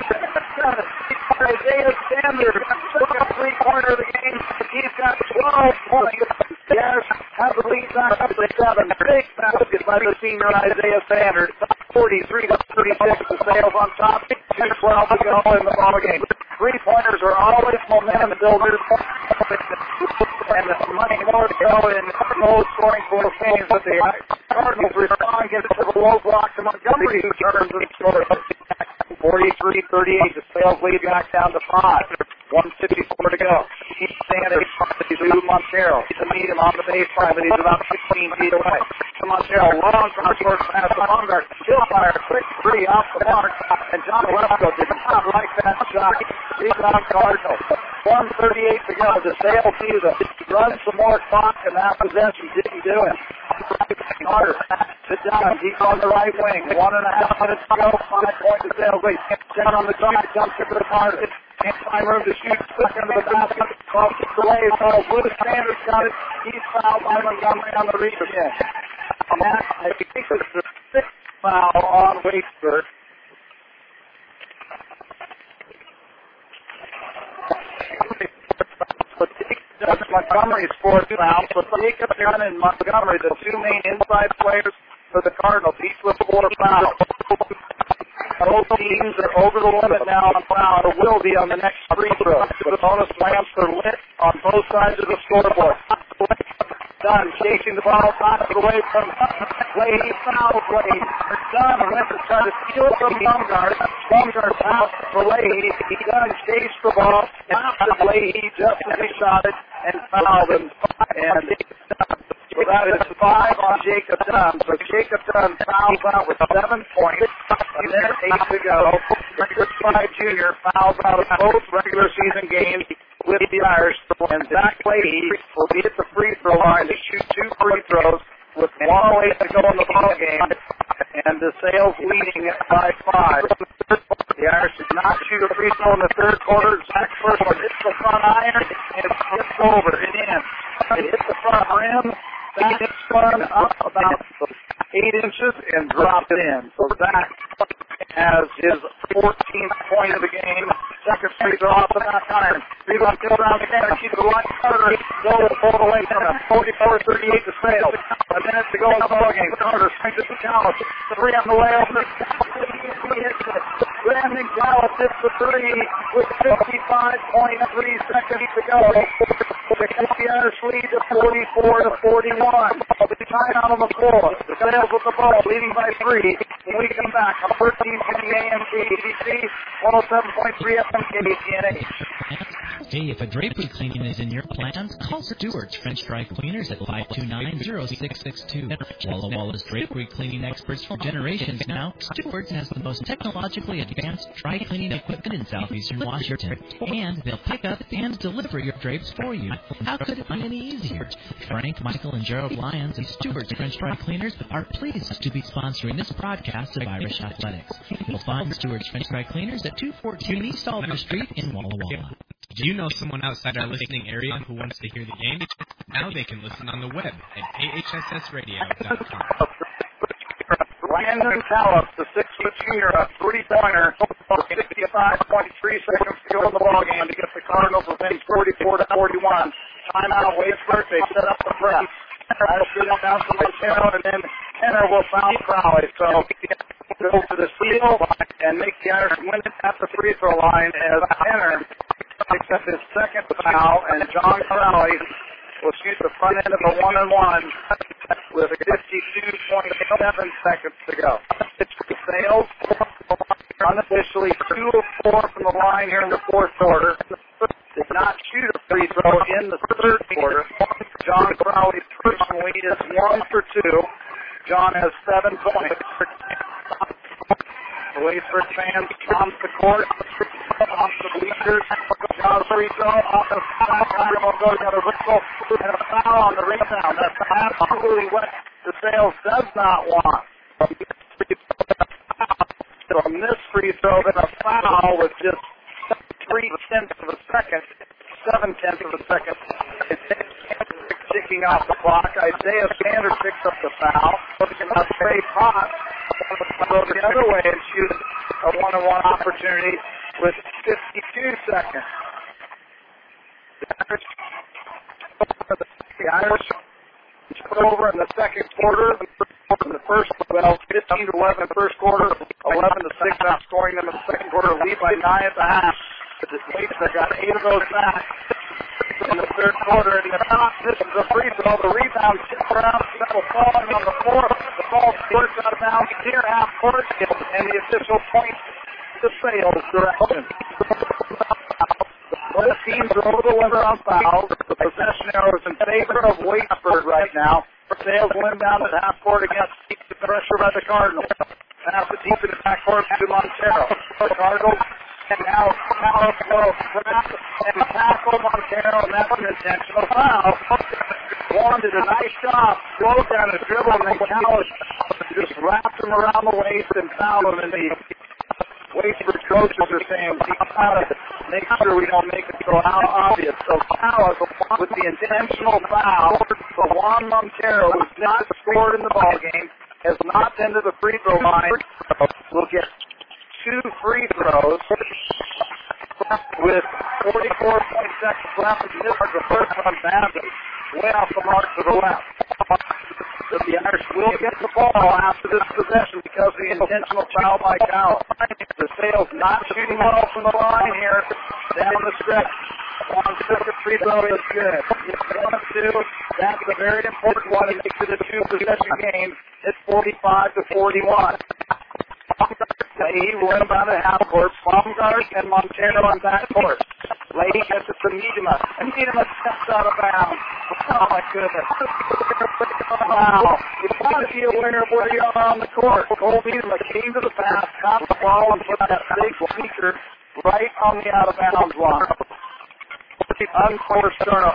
Isaiah Sanders took a three-pointer of the game. He's got twelve points. The Irish have the lead back up to seven. Big basket by the senior Isaiah Sanders. forty-three to thirty-six. The Sales on top. two twelve to go in the ball game. Three-pointers are always momentum builders. And the money more to go in low scoring for games, but the Cardinals respond, get to the low block to Montgomery, who turns and scores. forty-three thirty-eight, the Sales lead back down to five. one fifty-four to go. Keith Sanders to Montero. To meet him on the baseline, but he's about sixteen feet away. To Montero, long from the short pass to Baumgart. Still fire, quick three off the mark. And John Wesco did not like that shot. Rebound Cardinals. one thirty-eight to go. The Sales need to run some more clock, and that possession didn't do it. Carter, sit down. He's on the right wing. One and a half minutes to go. Five points to Sales lead. Down on the drive. Jumps it to the Carter. Can't find room to shoot. Stuck under the basket. Cross it away. So Blue Sanders got it. He's fouled by Montgomery on the reach again. And that, I think, is the sixth foul on Waitsburg. Montgomery's fourth foul. So Jacob Dunn and Montgomery, the two main inside players for the Cardinals, each with four fouls. Both teams are over the limit now on foul. It will be on the next free throw. The bonus lamps are lit on both sides of the scoreboard. Dunn chasing the ball, knocks it away from Leahy, foul Leahy. Dunn went to try to steal from Baumgart. Baumgart out for Leahy. Dunn chased the ball, knocks Leahy just as he shot it, and fouled him. And so that is five on Jacob Dunn. So Jacob Dunn fouls out with seven points. And then eight to go. Richard Five Junior fouls out of both regular season games with the Irish. And Zach Leahy will be at the free throw line to shoot two free throws with one away to go in the ball game. And and the Sales leading by five. The Irish did not shoot a free throw in the third quarter. Zach first one hits the front iron and it flips over and in. It hits the front rim. Zach spun up about eight inches and dropped it in. So Zach has his fourteenth point of the game. Second free throw off the back iron. Rebound goes around the corner. Keeps the line Carter. Goal pulled away from him. forty-four thirty-eight to Sales. A minute to go in the ball game. Carter swings it to Dallas. Three on the way over. He hits it. Brandon Dallas hits the three with fifty-five point three seconds to go. The Irish lead to forty-four to forty-one. The timeout on the floor. The Sales with the ball, leading by three. When we come back on thirteen fifty A M K D C, one oh seven point three F M K T N H. Hey, if a drapery cleaning is in your plans, call Stewart's French Dry Cleaners at five two nine, oh six six two. Walla Walla's drapery cleaning experts for generations now, Stewart's has the most technologically advanced dry cleaning equipment in southeastern Washington, and they'll pick up and deliver your drapes for you. How could it be any easier? Frank, Michael, and Gerald Lyons and Stewart's French Dry Cleaners are pleased to be sponsoring this broadcast of Irish Athletics. You'll find Stewart's French Dry Cleaners at two fourteen East Alder Street in Walla Walla. Do you know someone outside our listening area who wants to hear the game? Now they can listen on the web at K H S S radio dot com. Brandon Tallis, the six-foot junior, a three-pointer, fifty-five point three seconds to go in the ballgame to get the Cardinals within forty-four to forty-one. Timeout, Waitsburg. They set up the press. I'll sit down to Montero, and then Kenner will foul Crowley. So go for the steal and make the Irish win it at the free throw line as Kenner picks up his second foul, and John Crowley will shoot the front end of a one-and-one with fifty-two point seven seconds to go. It's the Sales, unofficially two of four from the line here in the fourth quarter. Did not shoot a free throw in the third quarter. John Crowley's personal lead is one for two. John has seven points. The Waitsburg fans on the court, off the bleachers. John free throw, off the foul. Connor will go to the whistle and a foul on the rebound. That's absolutely what the Sales does not want. From this free throw, then a foul with just three tenths of a second, seven tenths of a second. Ticking off the clock. Isaiah Sanders picks up the foul. A Trey Potts will go the other way and shoot a one-on-one opportunity with fifty-two seconds. The Irish, the Irish took over in the second quarter. In the first, well, fifteen to eleven first quarter, eleven to six outscoring them in the second quarter, lead by nine at the half. But the Waitsburg got eight of those back in the third quarter, and the top, this is a free throw. The rebound tipped around, settle falling on the floor. The ball squirts out of bounds near half court, and the official points to Sales direction. Both teams are over the limit on fouls. The possession arrow is in favor of Waitsburg right now. Sales win down at half court against the pressure by the Cardinals. Pass it deep in the back court to Montero. The Cardinals and now Tallis will grab and tackle Montero, and that's an intentional foul. Warren did a nice job, slowed down the dribble, and then Tallis just wrapped him around the waist and fouled him. And the Waitsburg coaches are saying, we gotta make sure we don't make it so obvious. So Tallis, with the intentional foul, for Juan Montero, who's not scored in the ballgame, has not been to the free throw line, will get two free throws with forty-four point six left. And this is the first one Bandit way off the mark to the left. But the Irish will get the ball after this possession because of the intentional foul by Cowell. The Sales not shooting well from the line here down the stretch. One second free throw is good. It's one of two. That's a very important one. It makes it a two possession game. It's forty-five to forty-one. Leahy will win about a half court. Baumgart and Montero on that court. Leahy gets it to Niedema. And Niedema steps out of bounds. Oh my goodness. Wow. You want to be aware of where you are on the court. Cole Niedema came to the pass, caught the ball, and put that big speaker right on the out of bounds line. Unforced turnover.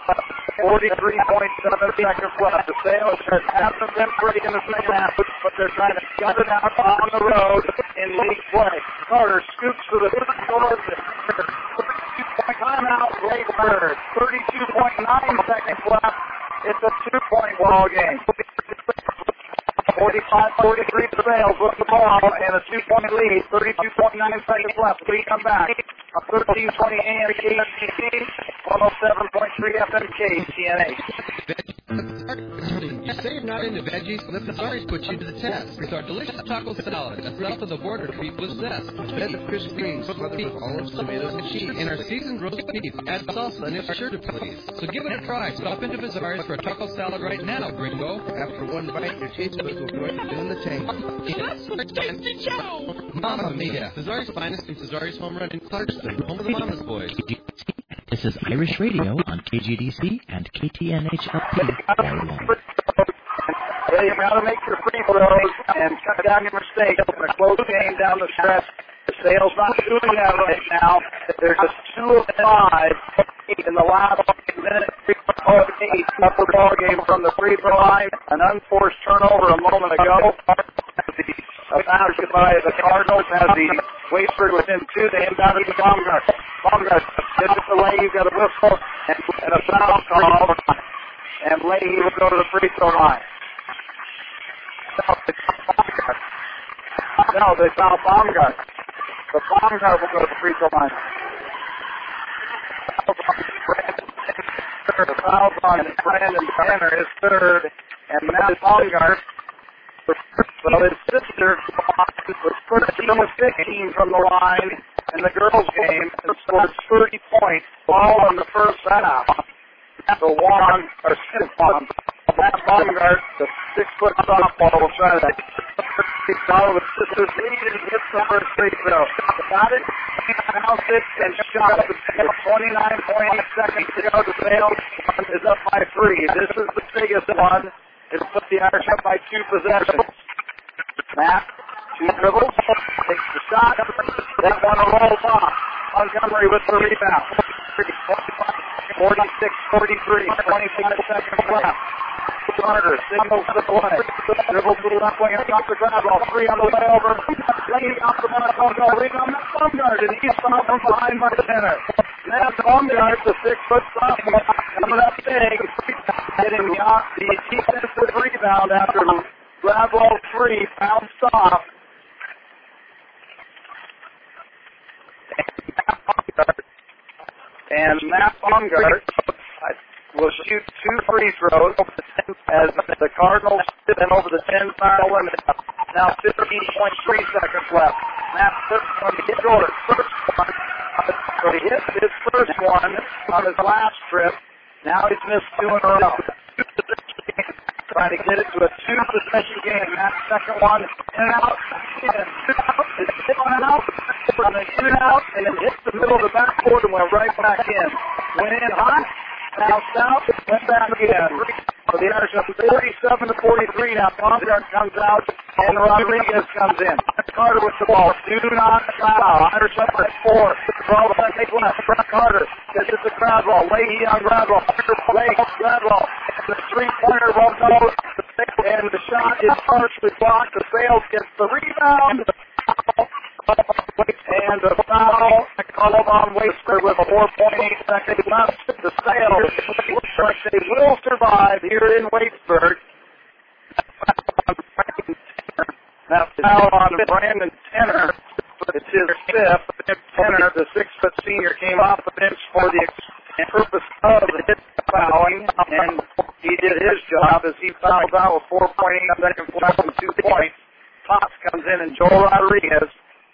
forty-three point seven seconds left. The Sailors haven't been pretty in the second half, but they're trying to gut it out on the road in league play. Carter scoops to the thirty-two point timeout. Lakeford, thirty-two point nine seconds left. It's a two-point ball game. forty-five forty-three for Sales with the ball and a two-point lead. thirty-two point nine seconds left. We come back. A thirteen twenty A M K T C, one oh seven point three F M K T N A. You say you're not into veggies? Let Nazaris put you to the test with our delicious taco salad, a south of the border treat with zest. Fed with crisp greens, smothered with olives, tomatoes, and cheese. And our seasoned roast beef. Add salsa and it's sure to please. So give it a try. Stop into Nazaris for a taco salad right now, gringo. After one bite, your taste buds will go into doing the tank. That's for Tasty Joe! Mamma mia! Nazaris finest in Nazaris home run in Clarkston, home of the Mama's Boys. This is Irish Radio on K G D C and K T N H L P. Hey, you got to make your free throws and cut down your mistakes. It's a close game down the stretch. The Sale's not doing that right now. They're just two of five in the last minute of eight upper ball game from the free throw line. An unforced turnover a moment ago. A foul by the Cardinals has the Waitsburg within two. They inbound it to Baumgart. Baumgart gets it to Leahy. He's got a whistle and, and a foul call. And Leahy will go to the free throw line. No, they foul Baumgart. The Baumgart will go to the free throw line. The foul's on Brandon Tanner, his third, and Matt Baumgart. Well, his sister was thirteen of fifteen from the line in the girls' game and scored thirty points, all in the first half. So Juan, or Smith Juan, Matt Baumgart, the six-foot softball, will try to follow the sisters' lead and hits the first free throw. Got it, bounced it, and shot it. twenty-nine point eight seconds to go. The Sales is up by three. This is the biggest one. It'll put the Irish up by two possessions. Matt, two dribbles, takes the shot. That one rolls off. Montgomery with the rebound. forty-six forty-three, twenty-five seconds left. Carter signals the play. Dribbles to the left wing and off the grab ball. Three on the way over. Leahy off the ball. Rebound. Matt Baumgart, and he's fouled from behind by the center. Matt Baumgart, the six-foot sophomore, coming up big, getting the, the defensive rebound after grab ball three, bounced off. And Matt Baumgart will shoot two free throws as the Cardinals sit in over the ten foul limit. Now fifteen point three seconds left. Matt going to hit short. First one. So he hit his first one on his last trip. Now he's missed two in a row. Trying to get it to a two-possession game. Matt's second one, in and out, in, out, it's hit one out, on the in and out, and then hit the middle of the backboard and went right back in. Went in hot, bounced out, went back again. So the Irish up forty-seven to forty-three now. Baumgart comes out, and Rodriguez comes in. Carter with the ball. Do not foul. Irish up at four. twelve seconds left. Carter gets it to Gradwell. Leahy on Gradwell. Leahy, Gradwell. The three-pointer won't go. And the shot is partially blocked. The Sales gets the rebound. And the foul called on Waitsburg with a four point eight seconds left. The Sales looks like they will survive here in Waitsburg. Now foul on Brandon Tanner. It's his fifth. Tanner, the six-foot senior, came off the bench for the purpose of his fouling, and he did his job as he fouled out with four point eight seconds left and two points. Potts comes in, and Joel Rodriguez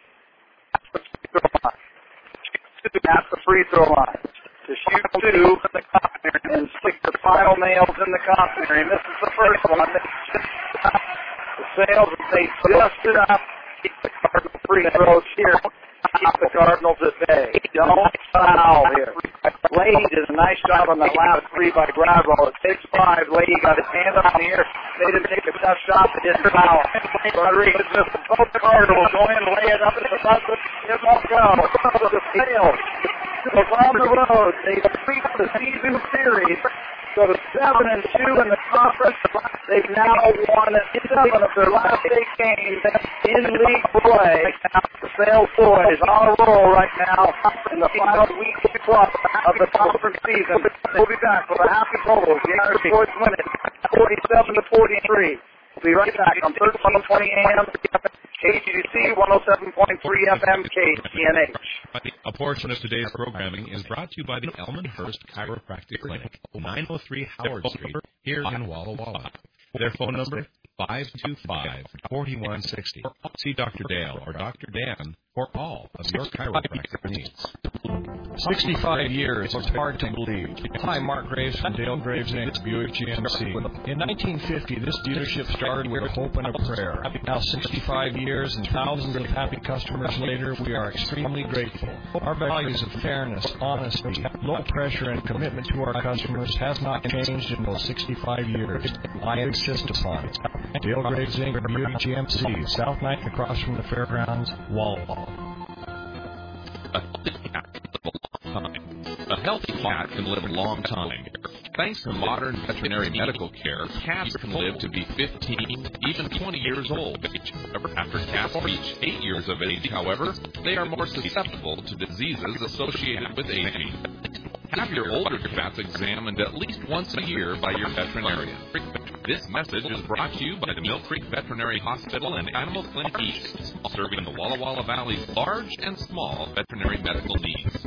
at the free throw line to shoot two and stick the final nails in the coffin. He misses the first one. The Sales, they just enough to keep the Cardinals free throws here. Keep the Cardinals at bay. Don't foul here. Leahy did a nice job on that last three by Gradwell. At six five, Leahy got his hand up in the air. They didn't take a tough shot. They didn't foul. Rodriguez missed both the Cardinals. Go in, lay it up at the buzzer. It won't go. The Sales was on the road. They sweep the season series. So to seven and two in the conference. They've now won seven of their last eight games in league play. The Sales Boys on a roll right now in the final week plus of the conference season. We'll be back with a happy total. The Irish Boys winning forty-seven to forty-three. We'll be right back on thirteen twenty A M. K G D C one oh seven point three F M K T N H. A portion of today's programming is brought to you by the Elmhurst Chiropractic Clinic, nine oh three Howard Street, here in Walla Walla. Their phone number, five two five, four one six zero. See Doctor Dale or Doctor Dan for all of your chiropractic needs. sixty-five years, it's hard to believe. Hi, Mark Graves from Dale Graves Incorporated. Buick G M C. In nineteen fifty, this dealership started with hope and a prayer. Now sixty-five years and thousands of happy customers later, we are extremely grateful. Our values of fairness, honesty, low pressure, and commitment to our customers has not changed in those sixty-five years. I insist upon it. Dale Graves Incorporated. Buick G M C, South ninth across from the fairgrounds, Walla Walla. A healthy cat can live a long time. Thanks to modern veterinary medical care, cats can live to be fifteen, even twenty years old. After cats reach eight years of age, however, they are more susceptible to diseases associated with aging. Have your older cats examined at least once a year by your veterinarian. This message is brought to you by the Mill Creek Veterinary Hospital and Animal Clinic East, serving the Walla Walla Valley's large and small veterinary medical needs.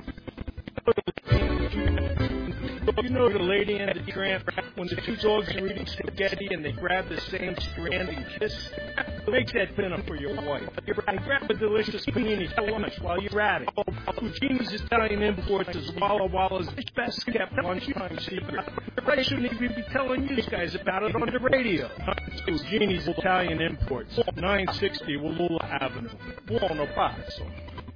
You know the Lady and the Tramp, when the two dogs are eating spaghetti and they grab the same strand and kiss? Make that dinner for your wife. And grab a delicious panini for lunch while you're at it. Cucini's Italian Imports is Walla Walla's best kept lunchtime secret. I shouldn't even be telling you guys about it on the radio. Cucini's Italian Imports, nine sixty Wallula Avenue, Buono Pazzo.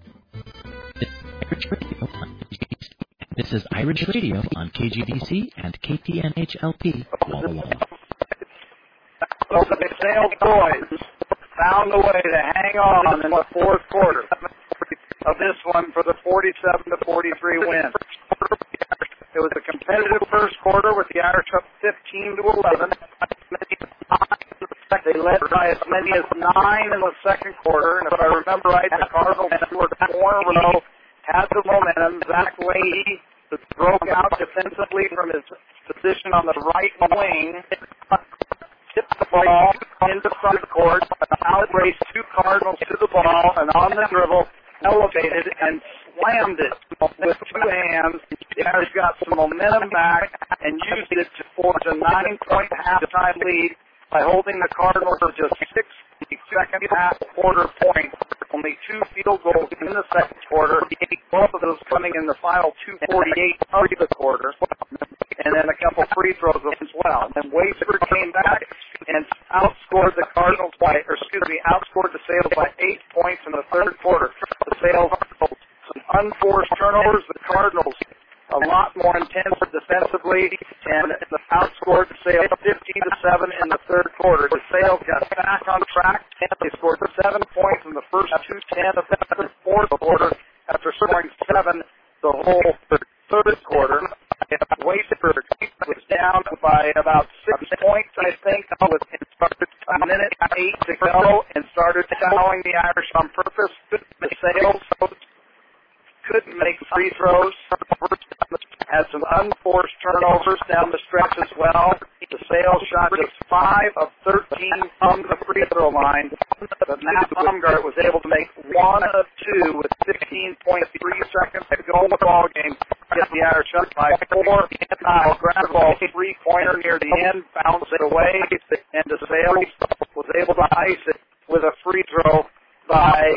This is Irish Radio on K G D C and K T N H L P, Walla Walla. So the Sales Boys found a way to hang on in the fourth quarter of this one for the forty-seven to forty-three win. It was a competitive first quarter with the Irish up fifteen to eleven. They led by as many as nine in the second quarter, and if I remember right, the Cardinals were four in a row, had the momentum. Zach Leahy broke out defensively from his position on the right wing, tipped the ball into front court, outraced two Cardinals to the ball, and on the dribble, elevated and slammed it with two hands. The Irish got some momentum back and used it to forge a nine-point halftime lead by holding the Cardinals to just six second half quarter points. Only two field goals in the second quarter, both of those coming in the final two forty-eight of the quarter, and then a couple free throws as well. And then Wafer came back and outscored the Cardinals by, or excuse me, outscored the Sales by eight points in the third quarter. The Sales, some unforced turnovers, the Cardinals a lot more intense defensively, and outscored the Sales fifteen to seven in the third quarter. The Sales got back on track. They scored seven points in the first two ten of the fourth quarter after scoring seven the whole third quarter. Wafer was down by about six points, I think, with a minute eight to go, and started fouling the Irish on purpose. The Sales couldn't make free throws, had some unforced turnovers down the stretch as well. The Sales shot just five of thirteen from the free throw line, but Matt Baumgart was able to make one of two with fifteen point three seconds to go in the ball game. Get the Irish up by four. Kyle grabbed the ball three-pointer near the end, bounced it away, and the Sales was able to ice it with a free throw by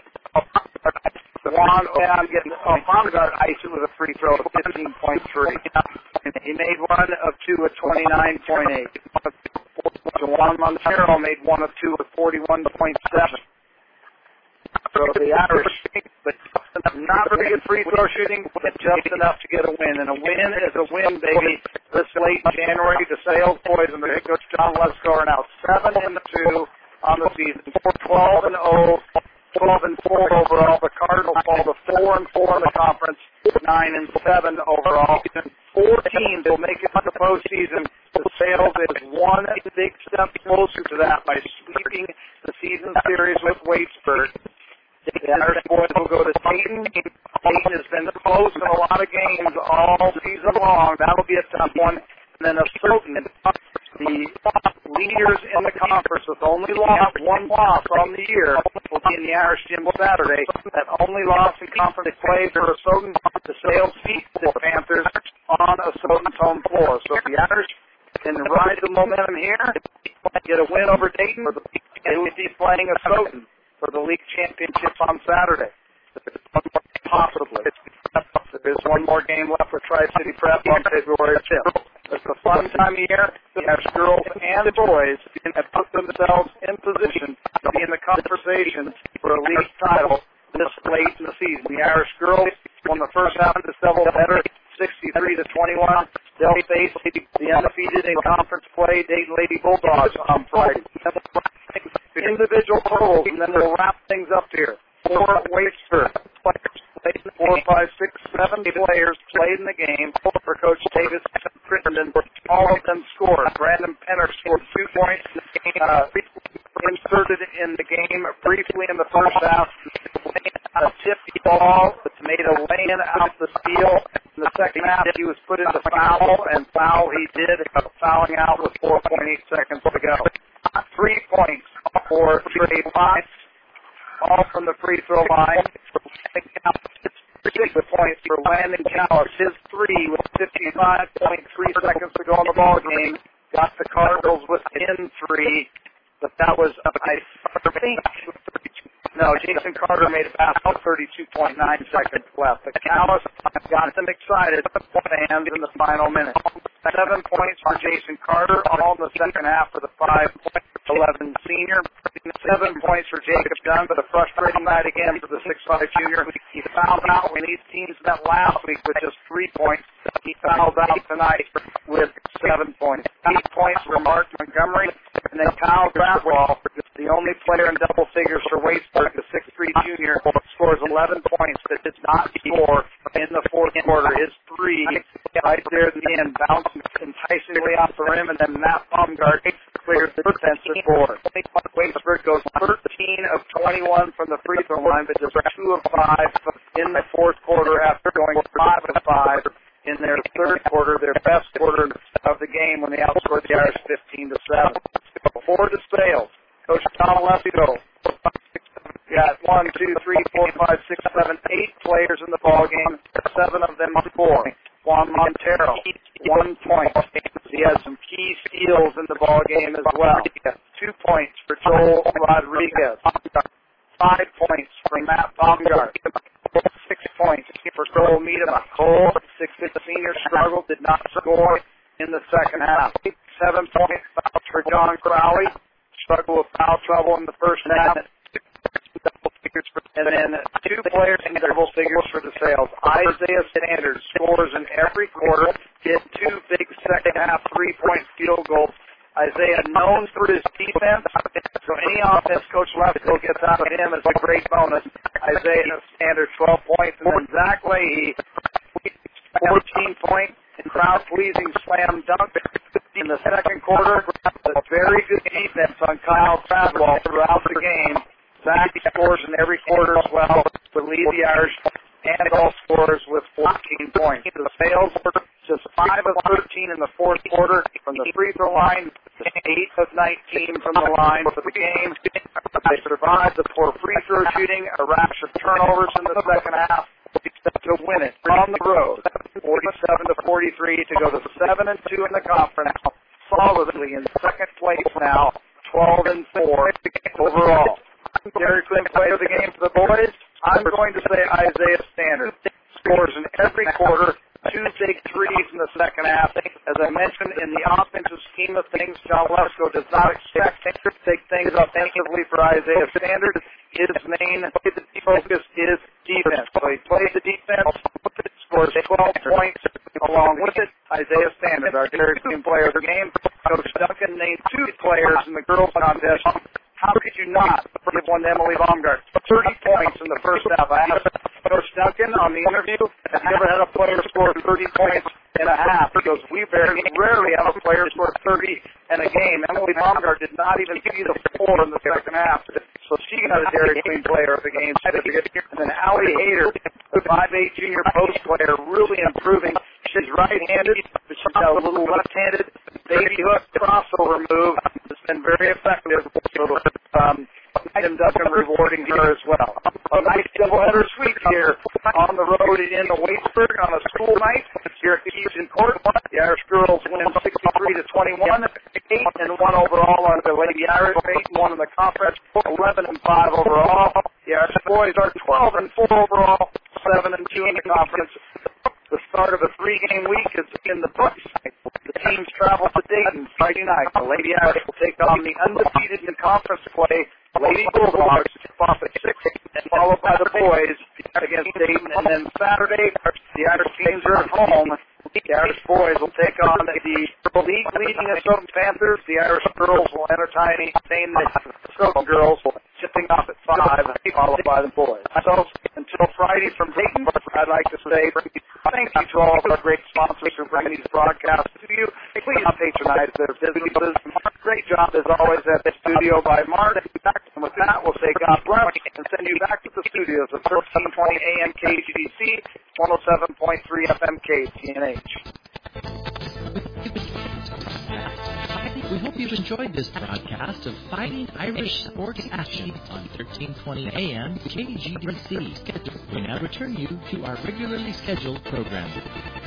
Juan, yeah, I'm getting, oh, Baumgart iced it with a free throw of fifteen point three. He made one of two with twenty-nine point eight. Juan Montero made one of two with forty-one point seven. So the Irish, but not very good free throw shooting, but just enough to get a win. And a win is a win, baby. This late in January, the Sales Boys and their head coach John Lesko are now seven and two on the season, twelve and oh. twelve and four overall. The Cardinals fall to four and four in the conference, nine and seven overall. Four teams will make it to the postseason. The Sales is one big step closer to that by sweeping the season series with Waitsburg. The Irish boys will go to Dayton. Dayton has been close in a lot of games all season long. That'll be a tough one. And then Assotin, the leaders in the conference with only lost one loss on the year, will be in the Irish Gym Saturday. That only loss in conference play for Assotin, the Sales beat the Panthers on Assotin's home floor. So if the Irish can ride the momentum here, get a win over Dayton, they will be playing Assotin for the league championship on Saturday. Possibly. There's one more game left for Tri-City Prep on February fifth. It's a fun time of year. The Irish girls and boys have put themselves in position to be in the conversation for a league title this late in the season. The Irish girls won the first half of the double header, sixty-three to twenty-one. They'll face the undefeated in conference play Dayton Lady Bulldogs on Friday. Individual totals, and then we'll wrap things up here. Four Waitsburg players played, four, five, six, seven players played in the game for Coach Davis and Crittenden. All of them scored. Brandon Penner scored two points. Uh, inserted in the game briefly in the first half. A tipped ball that's made a lane out the steal. In the second half, he was put into foul, and foul he did, fouling out with four point eight seconds to go. Three points for Trey Potts, all from the free throw line. Six points for Landon Callis. His three with fifty-five point three seconds to go in the ball game. Got the Cardinals within three, but that was, I think, no, Jason Carter made it past thirty-two point nine seconds left. The Callis got them excited fans in the final minute. Seven points for Jason Carter, all in the second half for the five eleven senior. Seven points for Jacob Dunn, but a frustrating night again for the six five junior. He fouled out when these teams met last week with just three points. He fouled out tonight with seven points. Eight points for Mark Montgomery, and then Kyle Gradwell, the only player in double figures for Waitsburg, the six three junior, scores eleven points but did not score in the fourth quarter. His three right there at the end bounced enticingly off the rim, and then Matt Baumgart cleared the defensive board. Waitsburg goes thirteen of twenty-one from the free throw line, but just two of five in the fourth quarter after going five of five in their third quarter, their best quarter of the game when they outscored the Irish fifteen to seven. For the Sales, Coach Tom Lesko got one, two, three, four, five, six, seven, eight players in the ball game. Seven of them score. Juan Montero, one point. He has some key steals in the ball game as well. Two points for Joel Rodriguez. Five points for Matt Baumgart. Six points for Cole Miedema. Cole, six fifth senior, struggled, did not score in the second half. Seven points for John Crowley. Struggled with foul trouble in the first half. And then two players in double figures for the Sales. Isaiah Sanders scores in every quarter, hit two big second half three-point field goals. Isaiah known for his defense, so any offense Coach Lesko gets out of him is a great bonus. Isaiah Sanders, twelve points, and then Zach Leahy, fourteen points, and crowd-pleasing slam dunk in the second quarter. A very good defense on Kyle Gradwell throughout the game. Zach scores in every quarter as well to lead the Irish and all scorers with fourteen points. The Sales were just five of thirteen in the fourth quarter from the free throw line, eight of nineteen from the line for the game. They survived the poor free throw shooting, a rash of turnovers in the second half to win it on the road, forty-seven to forty-three to go to seven and two in the conference, solidly in second place now, twelve and four overall. Derek Quinn player of the game for the boys. I'm going to say Isaiah Sanders scores in every quarter, two big threes in the second half. As I mentioned, in the offensive scheme of things, John Lesko does not expect to take things offensively for Isaiah Sanders. His main focus is defense. So he plays the defense, scores twelve points. Along with it, Isaiah Sanders, our Derek Quinn player of the game. Coach Duncan named two players in the girls' contest how could you not give one to Emily Baumgart? thirty points in the first half. I asked Coach Duncan on the interview, I've never had a player score thirty points in a half. He goes, we very rarely have a player score thirty in a game. Emily Baumgart did not even see the four in the second half. So she got a Dairy Queen player of the game certificate. And then Allie Hayter, five eight junior post player, really improving. She's right-handed, but she's got a little left-handed baby hook crossover move. It's been very effective. So, um, Tim Duncan rewarding her as well. A nice doubleheader sweep here on the road in Waitsburg on a school night here at Keystone Court. The Irish girls win sixty-three to twenty-one, eight and one overall on the Lady Irish, eight and one in the conference, eleven and five overall. The Irish boys are twelve and four overall, seven and two in the conference. The start of a three-game week is in the books. The teams travel to Dayton Friday night. The Lady Irish will take on the undefeated in conference play Lady Bulldogs off at six, followed by the boys against Dayton. And then Saturday, the Irish teams are at home. The Irish boys will take on the league-leading Asokan Panthers. The Irish girls will entertain the Asokan girls, tipping off at five, followed by the boys. So until Friday from Dayton, I'd like to say thank you to all of our great sponsors who bring these broadcasts to you. Please patronize their businesses. Great job, as always, at the studio by Mark. And with that, we'll say God bless and send you back to the studios of thirteen twenty A M K G D C, one oh seven point three F M K T N H. We hope you've enjoyed this broadcast of Fighting Irish Sports Action on thirteen twenty A M K G D C. We now return you to our regularly scheduled programming.